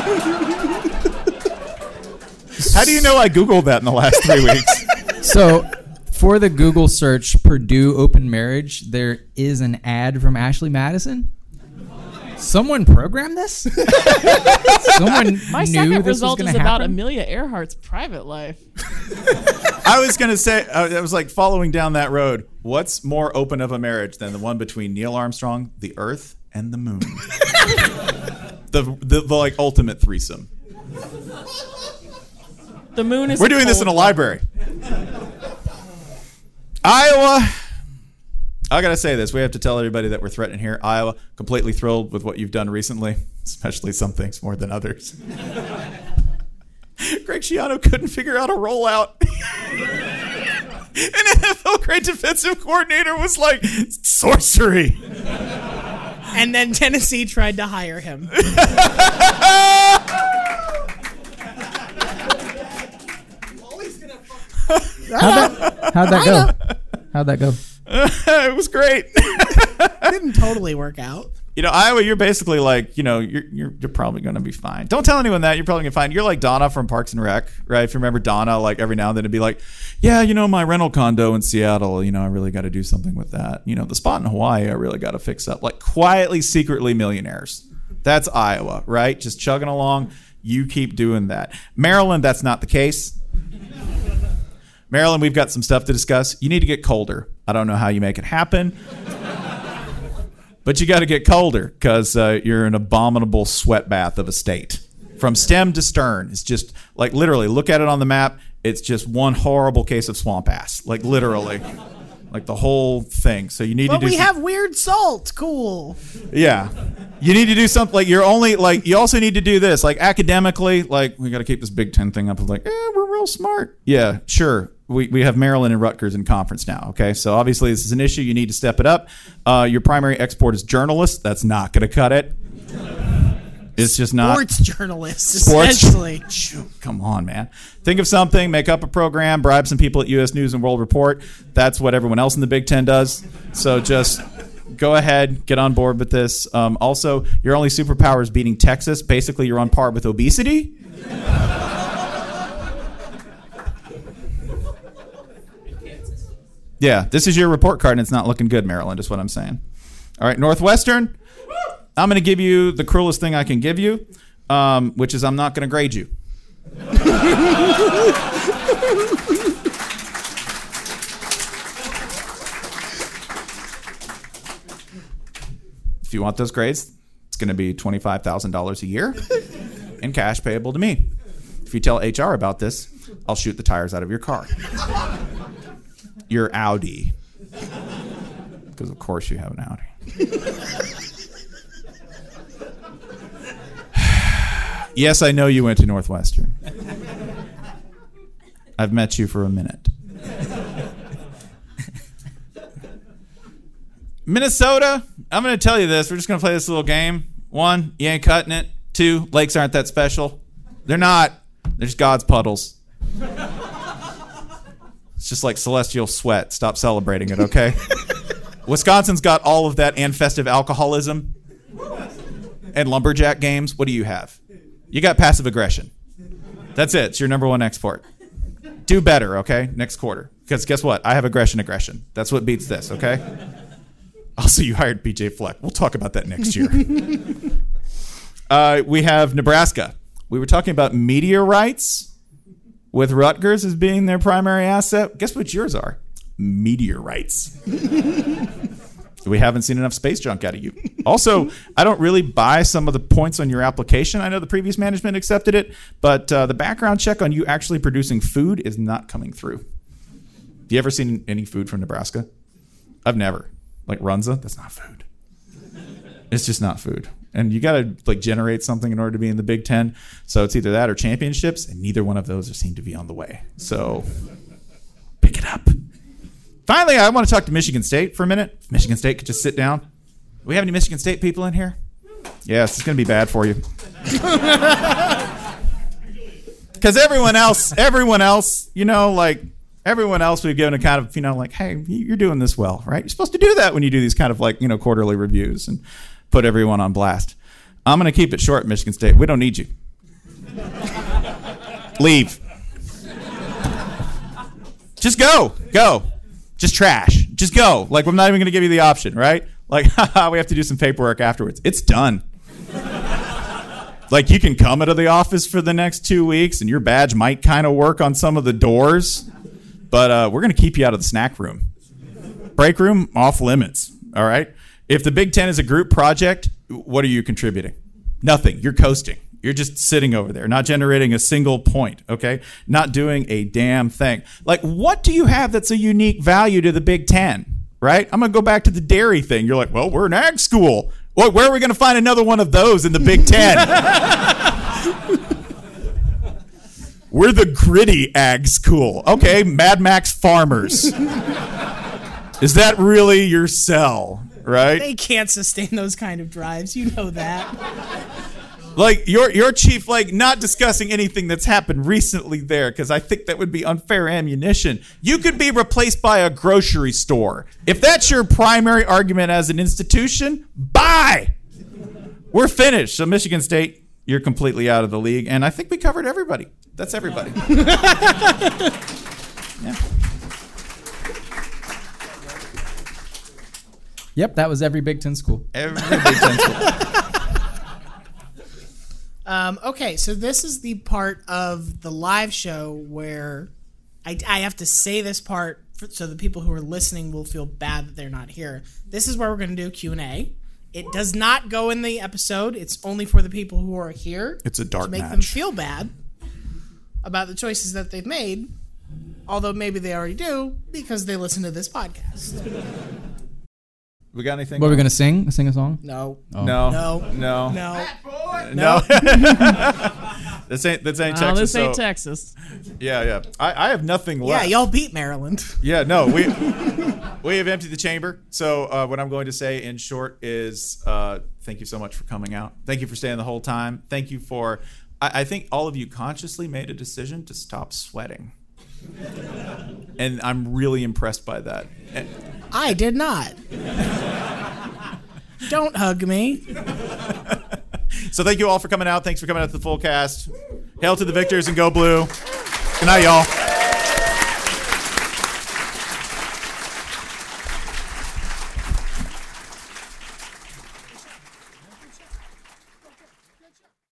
wait. How do you know I Googled that in the last three weeks? So, for the Google search Purdue open marriage, there is an ad from Ashley Madison. Someone programmed this? Someone My knew second this was result going is to about happen? Amelia Earhart's private life. I was going to say, I was like following down that road. What's more open of a marriage than the one between Neil Armstrong, the Earth, and the Moon? the, the the like ultimate threesome. The moon is. We're doing this in a library. Iowa. I gotta say this. We have to tell everybody that we're threatening here. Iowa, completely thrilled with what you've done recently, especially some things more than others. Greg Schiano couldn't figure out a rollout. An N F L great defensive coordinator was like, sorcery. And then Tennessee tried to hire him. How'd that, how'd that go? How'd that go? It was great. Didn't totally work out. You know, Iowa, you're basically like, you know, you're you're, you're probably going to be fine. Don't tell anyone that. You're probably going to be fine. You're like Donna from Parks and Rec, right? If you remember Donna, like every now and then it'd be like, yeah, you know, my rental condo in Seattle, you know, I really got to do something with that. You know, the spot in Hawaii, I really got to fix up. Like quietly, secretly millionaires. That's Iowa, right? Just chugging along. You keep doing that. Maryland, that's not the case. Maryland, we've got some stuff to discuss. You need to get colder. I don't know how you make it happen. But you got to get colder because uh, you're an abominable sweat bath of a state. From stem to stern. It's just like literally, look at it on the map. It's just one horrible case of swamp ass. Like literally. Like the whole thing. So you need But to do we some- have weird salt. Cool. Yeah. You need to do something like you're only like you also need to do this. Like academically, like we got to keep this Big Ten thing up of like, eh, we're real smart. Yeah, sure. We, we have Maryland and Rutgers in conference now. Okay. So obviously this is an issue. You need to step it up. Uh, your primary export is journalists. That's not going to cut it. It's just not. Sports journalists, Sports- essentially. Come on, man. Think of something, make up a program, bribe some people at U S News and World Report. That's what everyone else in the Big Ten does. So just go ahead, get on board with this. Um, also, your only superpower is beating Texas. Basically, you're on par with obesity. Yeah, this is your report card, and it's not looking good, Maryland, is what I'm saying. All right, Northwestern, I'm going to give you the cruelest thing I can give you, um, which is I'm not going to grade you. If you want those grades, it's going to be twenty-five thousand dollars a year in cash payable to me. If you tell H R about this, I'll shoot the tires out of your car. Your Audi. Because, of course, you have an Audi. Yes, I know you went to Northwestern. I've met you for a minute. Minnesota, I'm going to tell you this. We're just going to play this little game. One, you ain't cutting it. Two, lakes aren't that special. They're not. They're just God's puddles. It's just like celestial sweat. Stop celebrating it, okay? Wisconsin's got all of that and festive alcoholism and lumberjack games. What do you have? You got passive aggression. That's it. It's your number one export. Do better, okay? Next quarter. Because guess what? I have aggression aggression. That's what beats this, okay? Also, you hired P J Fleck. We'll talk about that next year. uh, we have Nebraska. We were talking about meteorites with Rutgers as being their primary asset. Guess what yours are? Meteorites. We haven't seen enough space junk out of you. Also, I don't really buy some of the points on your application. I know the previous management accepted it, but uh, the background check on you actually producing food is not coming through. You ever seen any food from Nebraska? I've never. Like Runza, that's not food. It's just not food. And you got to like generate something in order to be in the Big Ten. So it's either that or championships, and neither one of those seem to be on the way. So pick it up. Finally, I want to talk to Michigan State for a minute. If Michigan State could just sit down. Do we have any Michigan State people in here? Yes, it's going to be bad for you. Because everyone else, everyone else, you know, like everyone else we've given a kind of, you know, like, hey, you're doing this well, right? You're supposed to do that when you do these kind of like, you know, quarterly reviews and put everyone on blast. I'm going to keep it short, Michigan State. We don't need you. Leave. Just go. Go. Just trash. Just go. Like, I'm not even going to give you the option, right? Like, haha, we have to do some paperwork afterwards. It's done. Like, you can come into the office for the next two weeks, and your badge might kind of work on some of the doors, but uh, we're going to keep you out of the snack room. Break room, off limits, all right? If the Big Ten is a group project, what are you contributing? Nothing. You're coasting. You're just sitting over there, not generating a single point, okay? Not doing a damn thing. Like, what do you have that's a unique value to the Big Ten, right? I'm going to go back to the dairy thing. You're like, well, we're an ag school. Well, where are we going to find another one of those in the Big Ten? We're the gritty ag school. Okay, Mad Max Farmers. Is that really your sell, right? They can't sustain those kind of drives. You know that. Like, your your chief, like, not discussing anything that's happened recently there, because I think that would be unfair ammunition. You could be replaced by a grocery store. If that's your primary argument as an institution, bye! We're finished. So, Michigan State, you're completely out of the league. And I think we covered everybody. That's everybody. Yeah. Yep, that was every Big Ten school. Every Big Ten school. Um, okay, so this is the part of the live show where I, I have to say this part for, so the people who are listening will feel bad that they're not here. This is where we're going to do Q and A. It does not go in the episode. It's only for the people who are here. It's a dark to make match. them feel bad about the choices that they've made, although maybe they already do because they listen to this podcast. We got anything? What are we gonna sing? Sing a song? No. Oh. No. No. No. No. No. This ain't this ain't Oh, Texas. this ain't so- Texas. Yeah, yeah. I, I have nothing Yeah, left. y'all beat Maryland. Yeah, no, we we have emptied the chamber. So uh, what I'm going to say in short is uh, thank you so much for coming out. Thank you for staying the whole time. Thank you for. I, I think all of you consciously made a decision to stop sweating, and I'm really impressed by that. And, I did not. Don't hug me. so thank you all for coming out. Thanks for coming out to the full cast. Hail to the victors and go blue. Good night, y'all.